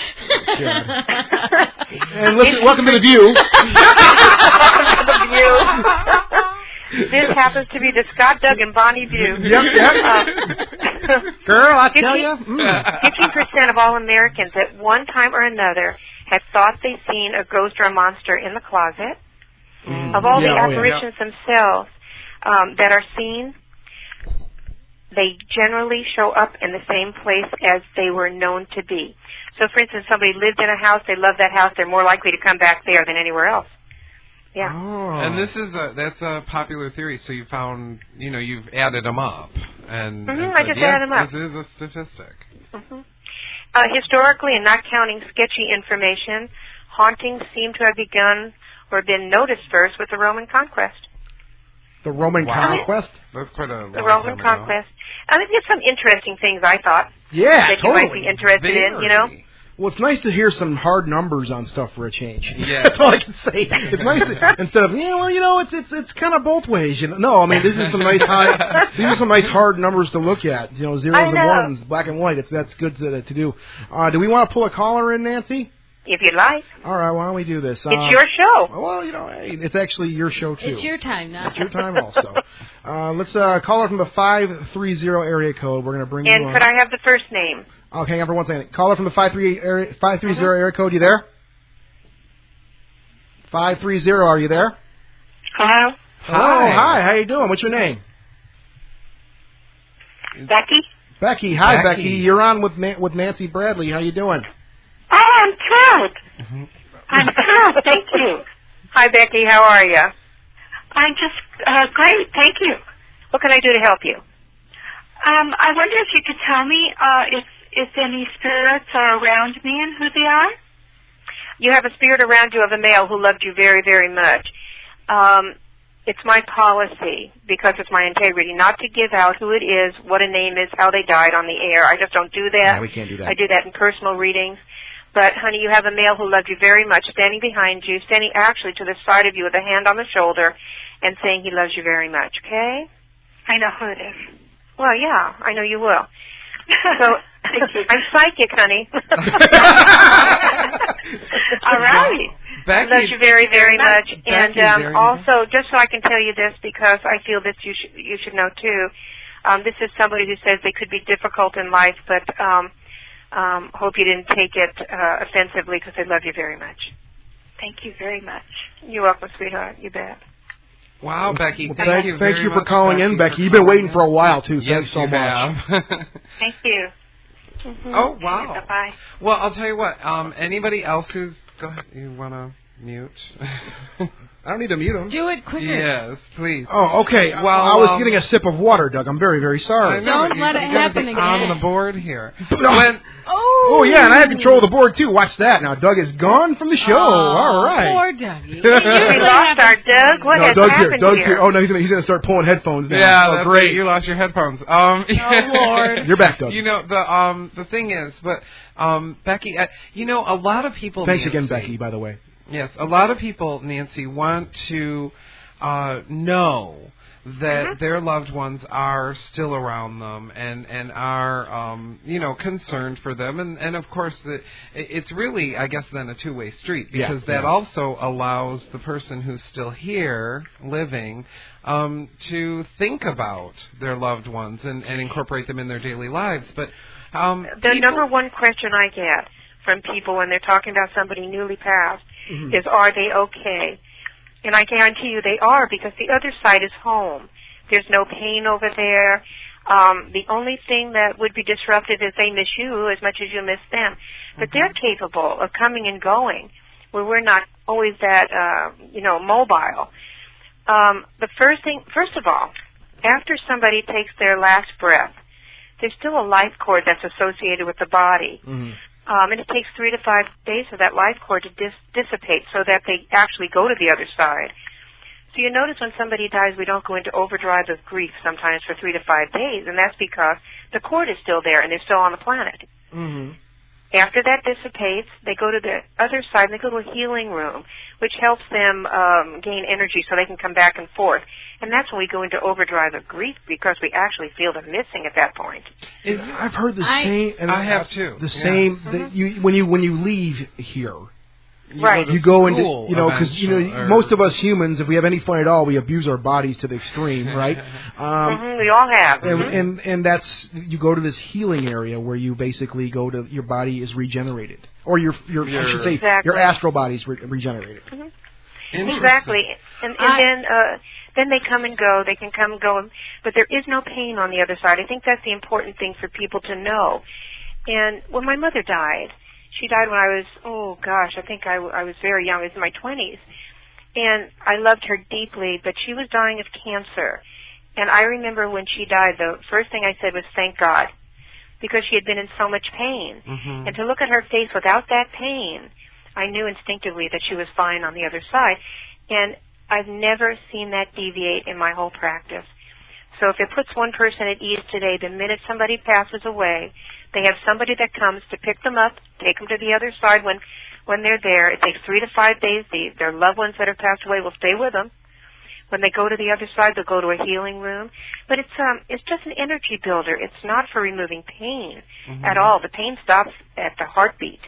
And listen, welcome to the View. Welcome to the View. This happens to be the Scott, Doug, and Bonnie View. Yep, yep. Uh, Girl, I tell you. Mm. Fifteen percent of all Americans at one time or another have thought they've seen a ghost or a monster in the closet. Mm. Of all Yeah, the oh, yeah. apparitions themselves, um, that are seen, they generally show up in the same place as they were known to be. So, for instance, somebody lived in a house, they love that house, they're more likely to come back there than anywhere else. Yeah. Oh. And this is a that's a popular theory. So you found, you know, you've added them up, and, Mm-hmm, and I said, just yeah, added them up. This is a statistic. Mm-hmm. Uh, historically, and not counting sketchy information, hauntings seem to have begun or been noticed first with the Roman conquest. The Roman Wow. conquest? That's quite a long The Roman time conquest. I mean, there's some interesting things I thought Yeah, that totally. you might be interested in, you know? Well, it's nice to hear some hard numbers on stuff for a change. Yeah. That's all I can say. It's nice to, instead of, yeah, well, you know, it's it's it's kind of both ways. You know? No, I mean, these are some nice high, these are some nice hard numbers to look at. You know, zeros I and know. ones, black and white. It's that's good to to do. Uh, do we want to pull a caller in, Nancy? If you'd like. All right, why don't we do this? Uh, It's your show. Well, you know, hey, it's actually your show too. It's your time now. It's your time also. uh, let's uh, call her from the five three zero area code. We're going to bring And you on. could I have the first name? Okay, hang on for one second. Caller from the five three area, five three zero area code. You there? five three zero. Are you there? Hello? Hello. Hi. How you doing? What's your name? Becky? Becky. Hi, Becky. Becky. You're on with Na- with Nancy Bradley. How you doing? Oh, I'm thrilled. I'm thrilled. Thank you. Hi, Becky. How are you? I'm just uh, great. Thank you. What can I do to help you? Um, I wonder if you could tell me uh, if if any spirits are around me and who they are. You have a spirit around you of a male who loved you very, very much. Um, it's my policy, because it's my integrity, not to give out who it is, what a name is, how they died on the air. I just don't do that. Yeah, we can't do that. I do that in personal readings. But, honey, you have a male who loved you very much, standing behind you, standing actually to the side of you with a hand on the shoulder, and saying he loves you very much, okay? I know who it is. Well, yeah, I know you will. So, I'm psychic, honey. All right. I love you very, very much. Becky, And very um, also, just so I can tell you this, because I feel that you should, you should know too, um, this is somebody who says they could be difficult in life, but um, um, hope you didn't take it uh, offensively, because they love you very much. Thank you very much. You're welcome, sweetheart. You bet. Wow, Becky, Well, thank, thank you Thank very you for much, calling Becky, in, Becky. for You've been calling waiting in. for a while too. Yes, Thanks so you much. have. Thank you. Oh, wow. Bye-bye. Well, I'll tell you what. Um, anybody else who's... Go ahead. You want to mute? I don't need to mute him. Do it quicker. Yes, please. Oh, okay. Well, I was um, getting a sip of water, Doug. I'm very, very sorry. I know, Don't but you- let it you gotta happen be again. on the board here. No. When, Oh. Oh, yeah, and I have control of the board, too. Watch that. Now, Doug is gone from the show. Oh, All right. Poor Dougie. We lost our Doug. What no, has Doug's here. happened Doug's here? here. Oh, no, he's going he's to start pulling headphones now. yeah, oh, that's great. right, you lost your headphones. Um, Oh, Lord. You're back, Doug. You know, the um the thing is, but um Becky, uh, you know, a lot of people... Thanks Nancy, again, Becky, by the way. Yes, a lot of people, Nancy, want to uh, know that Mm-hmm. their loved ones are still around them and, and are, um, you know, concerned for them. And, and of course, the, it's really, I guess, then a two-way street, Yeah, because that yeah. also allows the person who's still here, living, um, to think about their loved ones and, and incorporate them in their daily lives. But um, The people- number one question I get from people when they're talking about somebody newly passed Mhm. is, are they okay? And I guarantee you they are, because the other side is home. There's no pain over there. Um, the only thing that would be disruptive is they miss you as much as you miss them. But they're capable of coming and going, where we're not always that, uh, you know, mobile. Um, the first thing, first of all, after somebody takes their last breath, there's still a life cord that's associated with the body. Mhm. Um, and it takes three to five days for that life cord to dis- dissipate so that they actually go to the other side. So you notice when somebody dies, we don't go into overdrive of grief sometimes for three to five days, and that's because the cord is still there and they're still on the planet. Mm-hmm. After that dissipates, they go to the other side and they go to a healing room, which helps them um, gain energy so they can come back and forth. And that's when we go into overdrive of grief, because we actually feel them missing at that point. Is, I've heard the I- same. And I have too. The Yeah. same. The, you when you when you leave here. You Right. to You go into, school you know, because you know, eventually, or- most of us humans, if we have any fun at all, we abuse our bodies to the extreme, right? Um, hmm we all have. and, Mhm. and and that's you go to this healing area where you basically go to your body is regenerated, or your your, I Your- should say Exactly. your astral body is re- regenerated. Mhm. Interesting. Exactly. And, and I- then uh, then they come and go. They can come and go, but there is no pain on the other side. I think that's the important thing for people to know. And when my mother died, she died when I was, oh gosh, I think I, I was very young. I was in my twenties. And I loved her deeply, but she was dying of cancer. And I remember when she died, the first thing I said was, thank God, because she had been in so much pain. Mm-hmm. And to look at her face without that pain, I knew instinctively that she was fine on the other side. And I've never seen that deviate in my whole practice. So if it puts one person at ease today, the minute somebody passes away, they have somebody that comes to pick them up, take them to the other side when when they're there. It takes three to five days. The, their loved ones that have passed away will stay with them. When they go to the other side, they'll go to a healing room. But it's um it's just an energy builder. It's not for removing pain mm-hmm. at all. The pain stops at the heartbeat.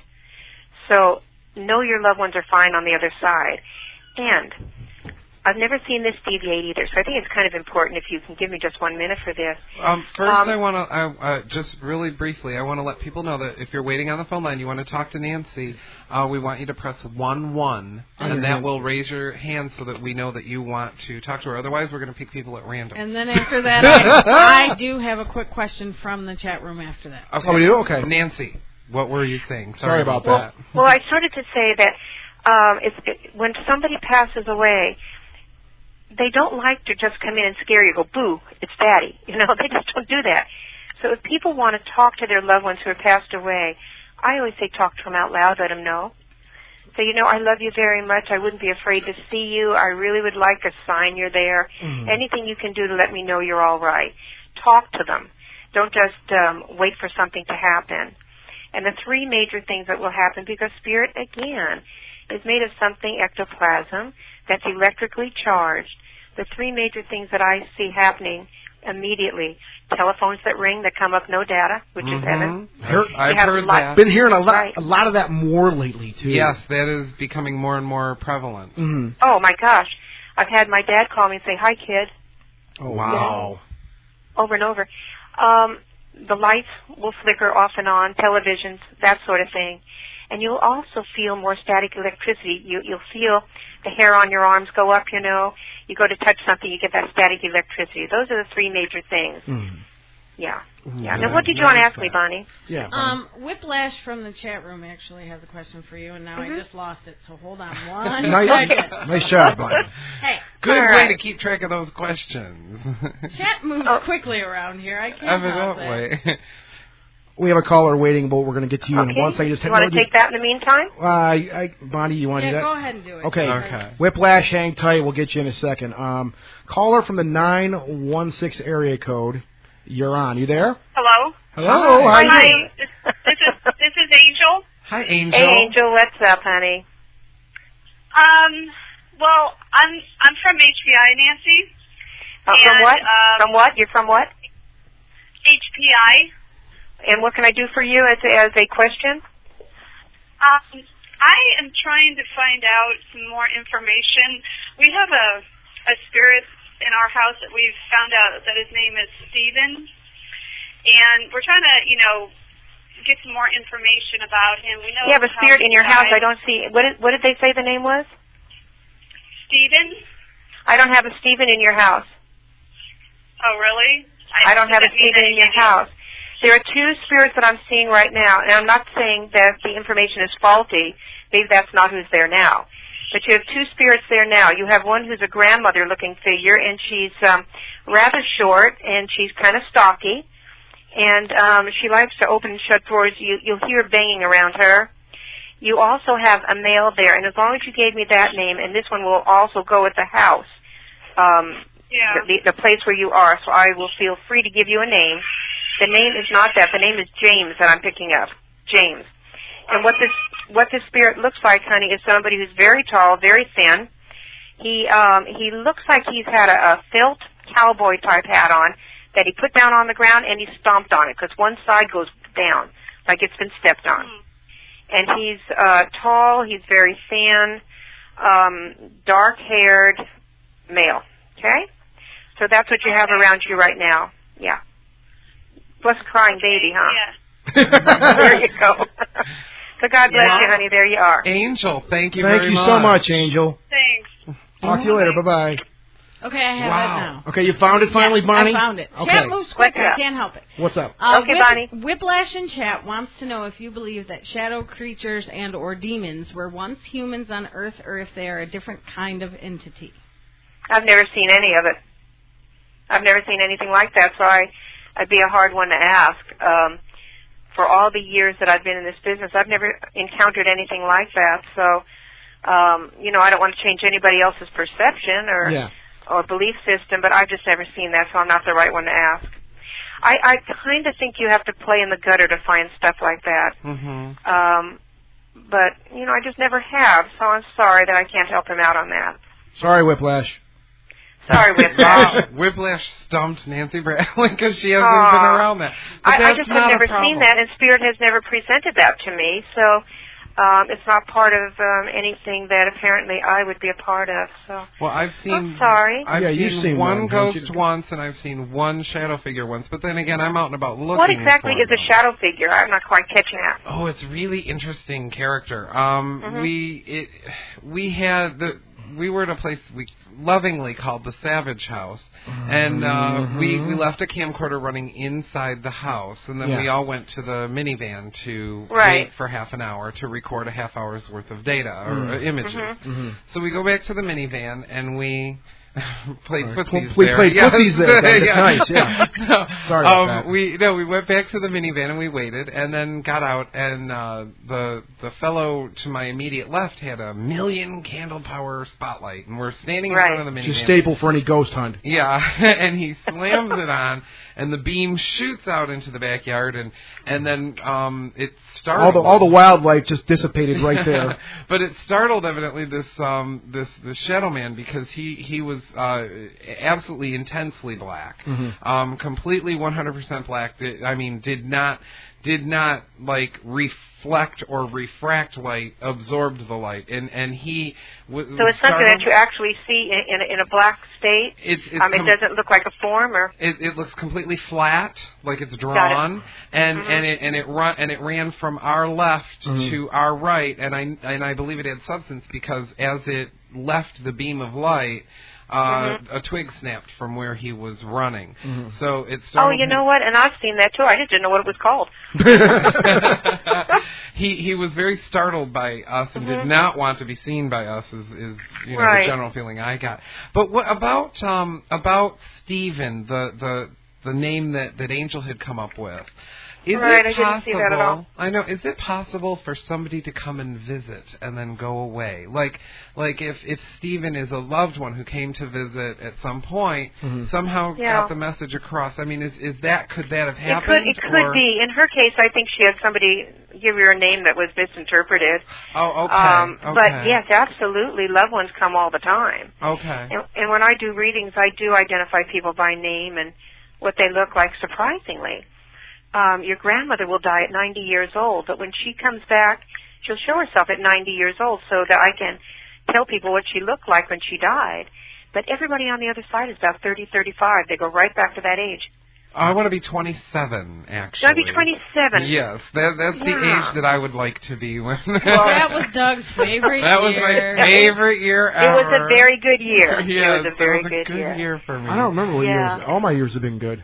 So know your loved ones are fine on the other side. And I've never seen this deviate either, so I think it's kind of important if you can give me just one minute for this. Um, first, um, I want to, I, uh, just really briefly, I want to let people know that if you're waiting on the phone line, you want to talk to Nancy, uh, we want you to press one one, and that will raise your hand so that we know that you want to talk to her. Otherwise, we're going to pick people at random. And then after that, I, I do have a quick question from the chat room after that. Okay. Oh, we do? Okay. Nancy, what were you saying? Sorry, Sorry about about that. Well, I started to say that um, it's, it, when somebody passes away, they don't like to just come in and scare you, go, boo, it's Daddy. You know, they just don't do that. So if people want to talk to their loved ones who have passed away, I always say talk to them out loud, let them know. Say, you know, I love you very much. I wouldn't be afraid to see you. I really would like a sign you're there. Mm-hmm. Anything you can do to let me know you're all right. Talk to them. Don't just um, wait for something to happen. And the three major things that will happen, because spirit, again, is made of something, ectoplasm, that's electrically charged. The three major things that I see happening immediately: telephones that ring that come up no data, which mm-hmm. is heaven. Heard, I've heard lot, that. Been hearing a lot, right. a lot of that more lately too. Yes, that is becoming more and more prevalent. Mm-hmm. Oh my gosh, I've had my dad call me and say, "Hi, kid." Oh wow. Yeah. Over and over. Um, the lights will flicker off and on, televisions, that sort of thing. And you'll also feel more static electricity. You, you'll feel the hair on your arms go up, you know. You go to touch something, you get that static electricity. Those are the three major things. Mm. Yeah. Mm, yeah. Now, what did you want to ask me, Bonnie? Yeah. Um, Whiplash from the chat room actually has a question for you, and now mm-hmm. I just lost it, so hold on one nice, second. Nice job, Bonnie. Hey. Good All way right. to keep track of those questions. Chat moves oh. quickly around here. I can't help it. Evidently. We have a caller waiting, but we're going to get to you okay. in one second. Just you want to take that in the meantime? Uh, I, Bonnie, you want to yeah, do that? go ahead and do it. Okay. Okay. Whiplash, hang tight. We'll get you in a second. Um, caller from the nine one six area code. You're on. You there? Hello. Hello. Hi. How Hi. are you? This, this is this is Angel. Hi, Angel. Hey, Angel. What's up, honey? Um. Well, I'm I'm from H P I, Nancy. Uh, from and, what? Um, from what? You're from what? H P I. And what can I do for you as as a question? Um, I am trying to find out some more information. We have a a spirit in our house that we've found out that his name is Stephen, and we're trying to, you know, get some more information about him. We know You have a spirit in your house. I don't see. What did, what did they say the name was? Stephen. I don't have a Stephen in your house. Oh, really? I, I don't have a Stephen in your house. There are two spirits that I'm seeing right now, and I'm not saying that the information is faulty. Maybe that's not who's there now. But you have two spirits there now. You have one who's a grandmother-looking figure, and she's um, rather short, and she's kind of stocky, and um, she likes to open and shut doors. You, you'll hear banging around her. You also have a male there, and as long as you gave me that name, and this one will also go with the house, um, yeah. the, the place where you are, so I will feel free to give you a name. The name is not that. The name is James that I'm picking up. James. And what this what this spirit looks like, honey, is somebody who's very tall, very thin. He um he looks like he's had a, a felt cowboy type hat on that he put down on the ground and he stomped on it because one side goes down like it's been stepped on. Mm-hmm. And he's uh tall. He's very thin, um, dark haired male. Okay, so that's what you have around you right now. Yeah. Plus a crying baby, huh? Yeah. There you go. So God bless yeah. you, honey. There you are. Angel, thank you thank very you much. so much, Angel. Thanks. Talk to you later. Bye-bye. Okay, I have wow. it now. Okay, you found it finally, yeah, Bonnie? I found it. Okay. Chat moves quick. I can't help it. What's up? Uh, okay, Whip- Bonnie. Whiplash in chat wants to know if you believe that shadow creatures and or demons were once humans on Earth, or if they are a different kind of entity. I've never seen any of it. I've never seen anything like that, so I, I'd be a hard one to ask. Um, for all the years that I've been in this business, I've never encountered anything like that. So, um, you know, I don't want to change anybody else's perception or yeah. or belief system, but I've just never seen that, so I'm not the right one to ask. I, I kind of think you have to play in the gutter to find stuff like that. Mm-hmm. Um, but, you know, I just never have, so I'm sorry that I can't help him out on that. Sorry, Whiplash. Sorry, Whiplash. Whiplash stumped Nancy Bradley because she hasn't Aww. been around that. But I, that's I just not have never a problem. seen that, and Spirit has never presented that to me, so um, it's not part of um, anything that apparently I would be a part of. So, well, I've seen. I'm sorry. I've yeah, seen, you've seen one one, ghost you? once, and I've seen one shadow figure once. But then again, I'm out and about looking. What exactly for is a them. shadow figure? I'm not quite catching that. Oh, it's really interesting character. Um, Mhm. we it we had the. We were at a place we lovingly called the Savage House, and uh, Mm-hmm. we we left a camcorder running inside the house, and then Yeah. we all went to the minivan to Right. wait for half an hour to record a half hour's worth of data or Mm. uh, images. Mhm. Mm-hmm. So we go back to the minivan, and we played Right. footsies We there. played Yes. footsies there. That's Yeah. nice, yeah. No. Sorry about um, that. We no, we went back to the minivan and we waited, and then got out, and uh, the the fellow to my immediate left had a million candle power spotlight, and we're standing in Right. front of the minivan. Just staple for any ghost hunt. Yeah, and he slams it on, and the beam shoots out into the backyard, and and then um, it startled. All the all the wildlife just dissipated right there. But it startled evidently this um, this this shadow man, because he he was uh, absolutely intensely black, Mhm. um, completely one hundred percent black. Did, I mean, did not did not like reflect or refract light, absorbed the light, and and he w- So it's something that you actually see in, in, a, in a black state? It's, it's um, it com- doesn't look like a form, or? It, it looks completely flat, like it's Got it. drawn, and Mhm. and it and it run and it ran from our left Mhm. to our right, and I and I believe it had substance because as it left the beam of light, uh, Mhm. a twig snapped from where he was running. Mhm. So it Oh, startled you him. know what? And I've seen that too. I just didn't know what it was called. he he was very startled by us and did Mhm. not want to be seen by us. Is, is you know Right. the general feeling I got. But what about um about Stephen, the the the name that that Angel had come up with? Is Right, it I didn't possible? see that at all. I know. Is it possible for somebody to come and visit and then go away? Like, like if if Stephen is a loved one who came to visit at some point, Mhm. somehow Yeah. got the message across. I mean, is is that could that have It happened? could, it could or? be. In her case, I think she had somebody give her a name that was misinterpreted. Oh, okay. Um, okay. But yes, absolutely, loved ones come all the time. Okay. And, and when I do readings, I do identify people by name and what they look like, surprisingly. Um, your grandmother will die at ninety years old, but when she comes back, she'll show herself at ninety years old so that I can tell people what she looked like when she died. But everybody on the other side is about thirty, thirty-five. They go right back to that age. I want to be twenty-seven, actually. Should I be twenty-seven? Yes, that, that's the Yeah. age that I would like to be when. Well, that was Doug's favorite That was year. my favorite year It ever. was a very good year. Yes, it was a very it was a good, good year. year for me. I don't remember what Yeah. years. All my years have been good.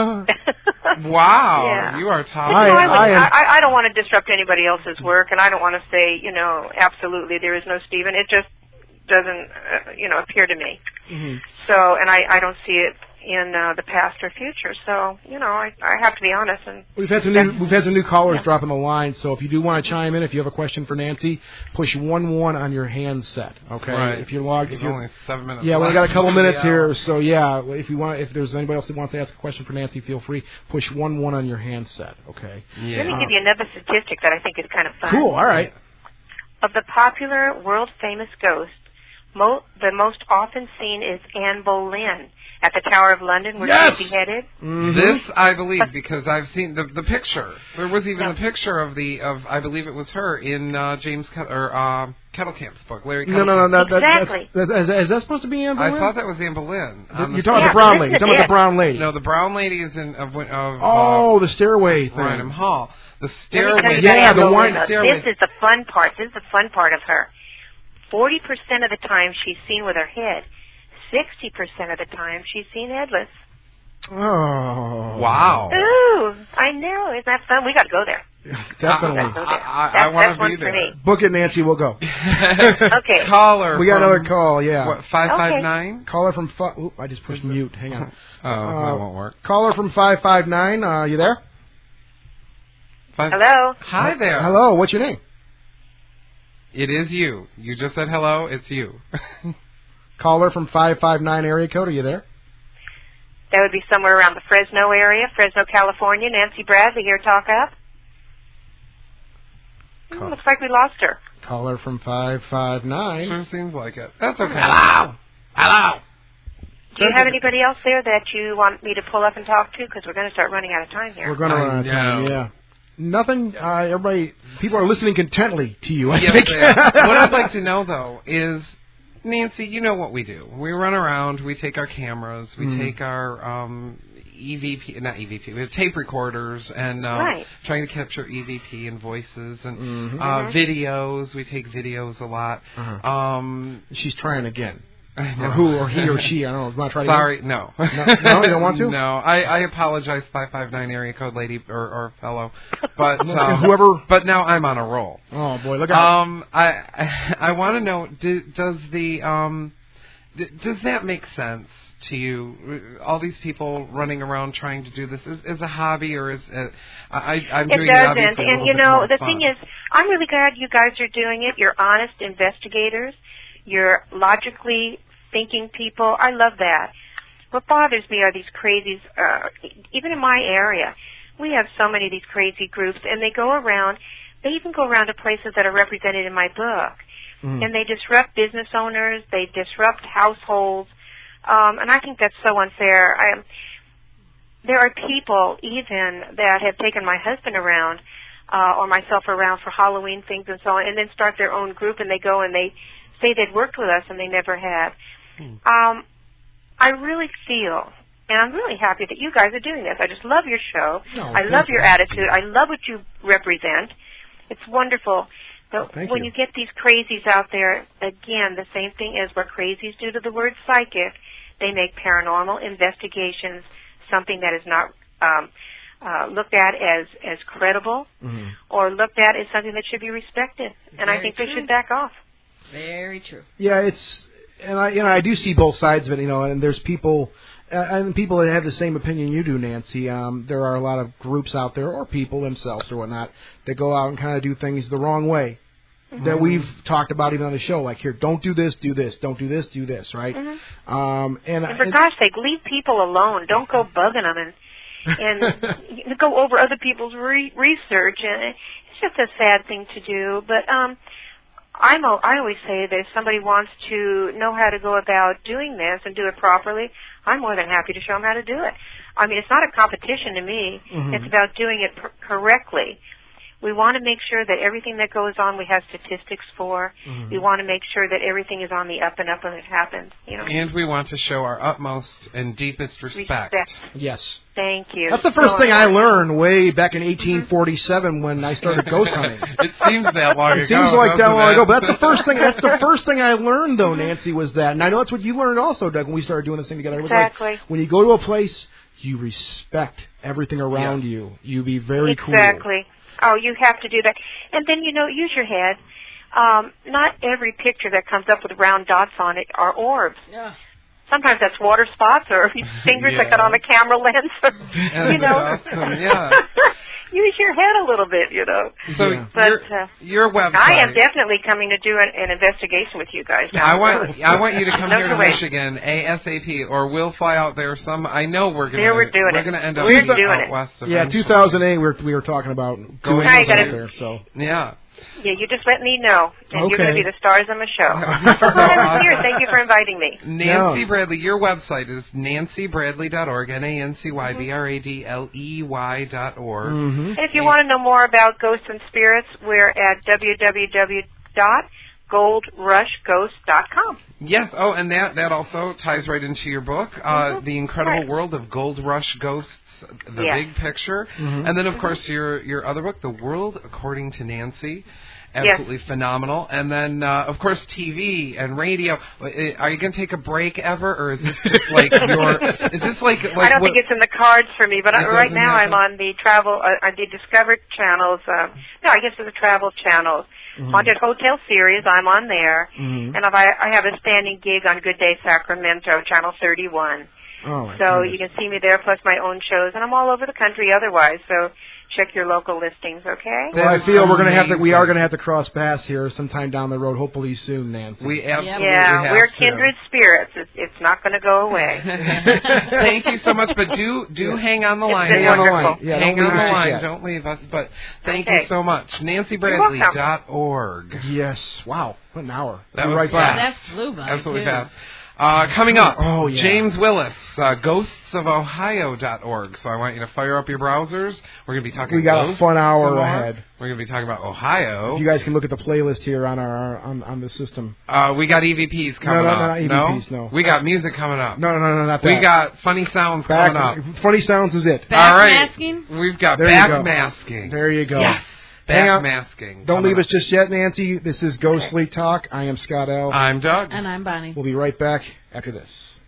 Wow, Yeah. you are top. You know, I, I- would- I am- I, I don't want to disrupt anybody else's work, and I don't want to say, you know, absolutely there is no Stephen. It just doesn't, uh, you know, appear to me. Mhm. So, and I, I don't see it in uh, the past or future. So, you know, I, I have to be honest. And We've had some new we've had some new callers Yeah. dropping the line. So if you do want to chime in, if you have a question for Nancy, push one one on your handset. Okay. Right. If you're logged, There's if you're, only seven minutes. yeah, we left got a couple in the minutes hour. here. So yeah, if you want, if there's anybody else that wants to ask a question for Nancy, feel free. Push one one on your handset. Okay. Yeah. let me Uh, give you another statistic that I think is kind of fun. Cool. All right. Of the popular world-famous ghosts, mo- the most often seen is Anne Boleyn at the Tower of London, where Yes! she was beheaded. Mhm. This I believe because I've seen the the picture. There was even Yeah. a picture of the of I believe it was her in uh, James Ket- or uh, Kettlecamp's book, Larry. No, no, no, no. That, Exactly. That's, that's, is, is that supposed to be Anne I Boleyn? thought that was Anne Boleyn. on You're the- talking Yeah, the brown but lady. You're listen, talking about it- the brown lady. No, the brown lady is in of, of Oh, uh, the stairway thing. Rynham Hall. The Let me stairway. tell you Yeah, about Anne the Boleyn, one though. stairway. This is the fun part. This is the fun part of her. Forty percent of the time she's seen with her head. sixty percent of the time she's seen headless. Oh. Wow. Ooh, I know. Isn't that fun? We got to go there. Definitely. I, I, I want to be there. Me. Book it, Nancy. We'll go. Okay. Caller. We got from, another call. Yeah. What? Five five nine. Okay. Caller from. Fi- Oop, I just pushed mute. Hang on. Oh, uh, that won't work. Caller from five five nine. Uh, you there? Five. Hello. Hi there. Hello. What's your name? It is you. You just said hello. It's you. Caller from five five nine area code. Are you there? That would be somewhere around the Fresno area, Fresno, California. Nancy Bradley here, talk up. Mm, looks like we lost her. Caller from five five nine. Sure seems like it. That's okay. Hello. Hello. Do you have anybody else there that you want me to pull up and talk to? Because we're going to start running out of time here. We're going to run out of time, yeah. Nothing, uh, everybody, people are listening contently to you, I yes, think. What I'd like to know, though, is, Nancy, you know what we do. We run around, we take our cameras, we mm. take our um, E V P, not E V P, we have tape recorders, and um, right. trying to capture E V P and voices, and mm-hmm. uh, mm-hmm. videos. We take videos a lot. Uh-huh. Um, She's trying again. Or who, or he, or she, I don't know. I'm not trying to Sorry, no. no. No, you don't want to? No, I, I apologize, five five nine area code lady, or, or fellow. But um, whoever. But now I'm on a roll. Oh, boy, look out. Um, I, I, I want to know, do, does the, um, d- does that make sense to you? All these people running around trying to do this is, is a hobby, or is it, I, I'm it doing doesn't. it obviously a And, little you bit know, more the fun. thing is, I'm really glad you guys are doing it. You're honest investigators. You're logically thinking people. I love that. What bothers me are these crazies, uh, even in my area. We have so many of these crazy groups, and they go around, they even go around to places that are represented in my book. Mm. And they disrupt business owners, they disrupt households, um, and I think that's so unfair. I, there are people even that have taken my husband around, uh, or myself around for Halloween things and so on, and then start their own group, and they go and they say they'd worked with us, and they never have. Um, I really feel, and I'm really happy that you guys are doing this. I just love your show. No, I love your you. attitude. I love what you represent. It's wonderful. But Thank when you. you get these crazies out there, again, the same thing as what crazies do to the word psychic. They make paranormal investigations something that is not um, uh, looked at as, as credible mm-hmm. or looked at as something that should be respected. And Very I think true. they should back off. Very true. Yeah, it's... And I, you know, I do see both sides of it, you know, and there's people, uh, and people that have the same opinion you do, Nancy. Um, there are a lot of groups out there, or people themselves or whatnot, that go out and kind of do things the wrong way. Mm-hmm. That we've talked about even on the show, like, here, don't do this, do this, don't do this, do this, right? Mm-hmm. Um, and, and for and, gosh sake, leave people alone. Don't go bugging them and and go over other people's re- research. And it's just a sad thing to do, but um. I'm a, I always say that if somebody wants to know how to go about doing this and do it properly, I'm more than happy to show them how to do it. I mean, it's not a competition to me. Mm-hmm. It's about doing it pr- correctly. We want to make sure that everything that goes on we have statistics for. Mm-hmm. We want to make sure that everything is on the up and up when it happens. You know. And we want to show our utmost and deepest respect. Respect. Yes. Thank you. That's the first so thing I learned way back in eighteen forty-seven mm-hmm. when I started ghost hunting. It seems that long ago. It seems like that long it? ago, but that's the first thing. That's the first thing I learned, though, Nancy, was that, and I know that's what you learned also, Doug, when we started doing this thing together. It was exactly. Like, when you go to a place, you respect everything around yeah. you. You be very exactly. cool. Exactly. Oh, you have to do that. And then, you know, use your head. Um, not every picture that comes up with round dots on it are orbs. Yeah. Sometimes that's water spots or fingers yeah. that got on the camera lens. Or, you know. Awesome. Yeah. Use your head a little bit, you know. So yeah. but, your, uh, your website. I am definitely coming to do an, an investigation with you guys. Now. I want I want you to come no here to way. Michigan ASAP, or we'll fly out there. Some I know we're gonna there we're doing we're it. gonna end up we're out doing it. west. Yeah, eventually. two thousand eight. We were we were talking about going Now you out gotta- there. So Yeah. Yeah, you just let me know, and you're going Okay. to be the stars on the show. I'm so glad I'm here. Thank you for inviting me. Nancy Yeah. Bradley, your website is nancy bradley dot org, N A N C Y B R A D L E Y dot org. Mm-hmm. And if you want to know more about ghosts and spirits, we're at w w w dot gold rush ghost dot com. Yes. Oh, and that that also ties right into your book, uh, Mm-hmm. The Incredible Right. World of Gold Rush Ghosts, the Yes. big picture, Mhm. and then of Mhm. course your your other book, The World According to Nancy. Absolutely phenomenal. And then, uh, of course, T V and radio. Uh, Are you going to take a break ever, or is this just like your? Is this like like I don't what, think it's in the cards for me, but It I, right doesn't now happen? I'm on the travel, uh, on the Discovered channels. Um, no, I guess it's the travel channels. Mhm. Haunted Hotel series, I'm on there. Mhm. And if I, I have a standing gig on Good Day Sacramento, channel thirty-one. Oh, my So goodness. you can see me there, plus my own shows, and I'm all over the country otherwise. So check your local listings, okay? Well, I feel we're gonna have to. We are gonna have to cross paths here sometime down the road. Hopefully soon, Nancy. We absolutely Yeah, have we're to. kindred spirits. It's, it's not going to go away. Thank you so much, but do do hang on the It's line. been Hang on the wonderful. line. Yeah, hang don't on leave the us line. yet. Don't leave us. But thank Okay. you so much. Nancy You're Bradley welcome. dot org. Yes. Wow. What an hour. That Be was right fast. back. That flew by. Absolutely too. fast. Uh, coming up, Oh, yeah. James Willis, uh, ghosts of ohio dot org. So I want you to fire up your browsers. We're going to be talking We got a ghosts fun hour some more. ahead. We're going to be talking about Ohio. You guys can look at the playlist here on our on, on the system. Uh, we got E V Ps coming no, up. no, not E V Ps, no. We got music coming up. No, no, no, no, not that. We got funny sounds back. coming up. Funny sounds is it. All right. Backmasking? We've got There you go. backmasking. There you go. Yes. Hang on. Backmasking. Don't coming leave up. us just yet, Nancy. This is Ghostly Talk. I am Scott L. I'm Doug. And I'm Bonnie. We'll be right back after this.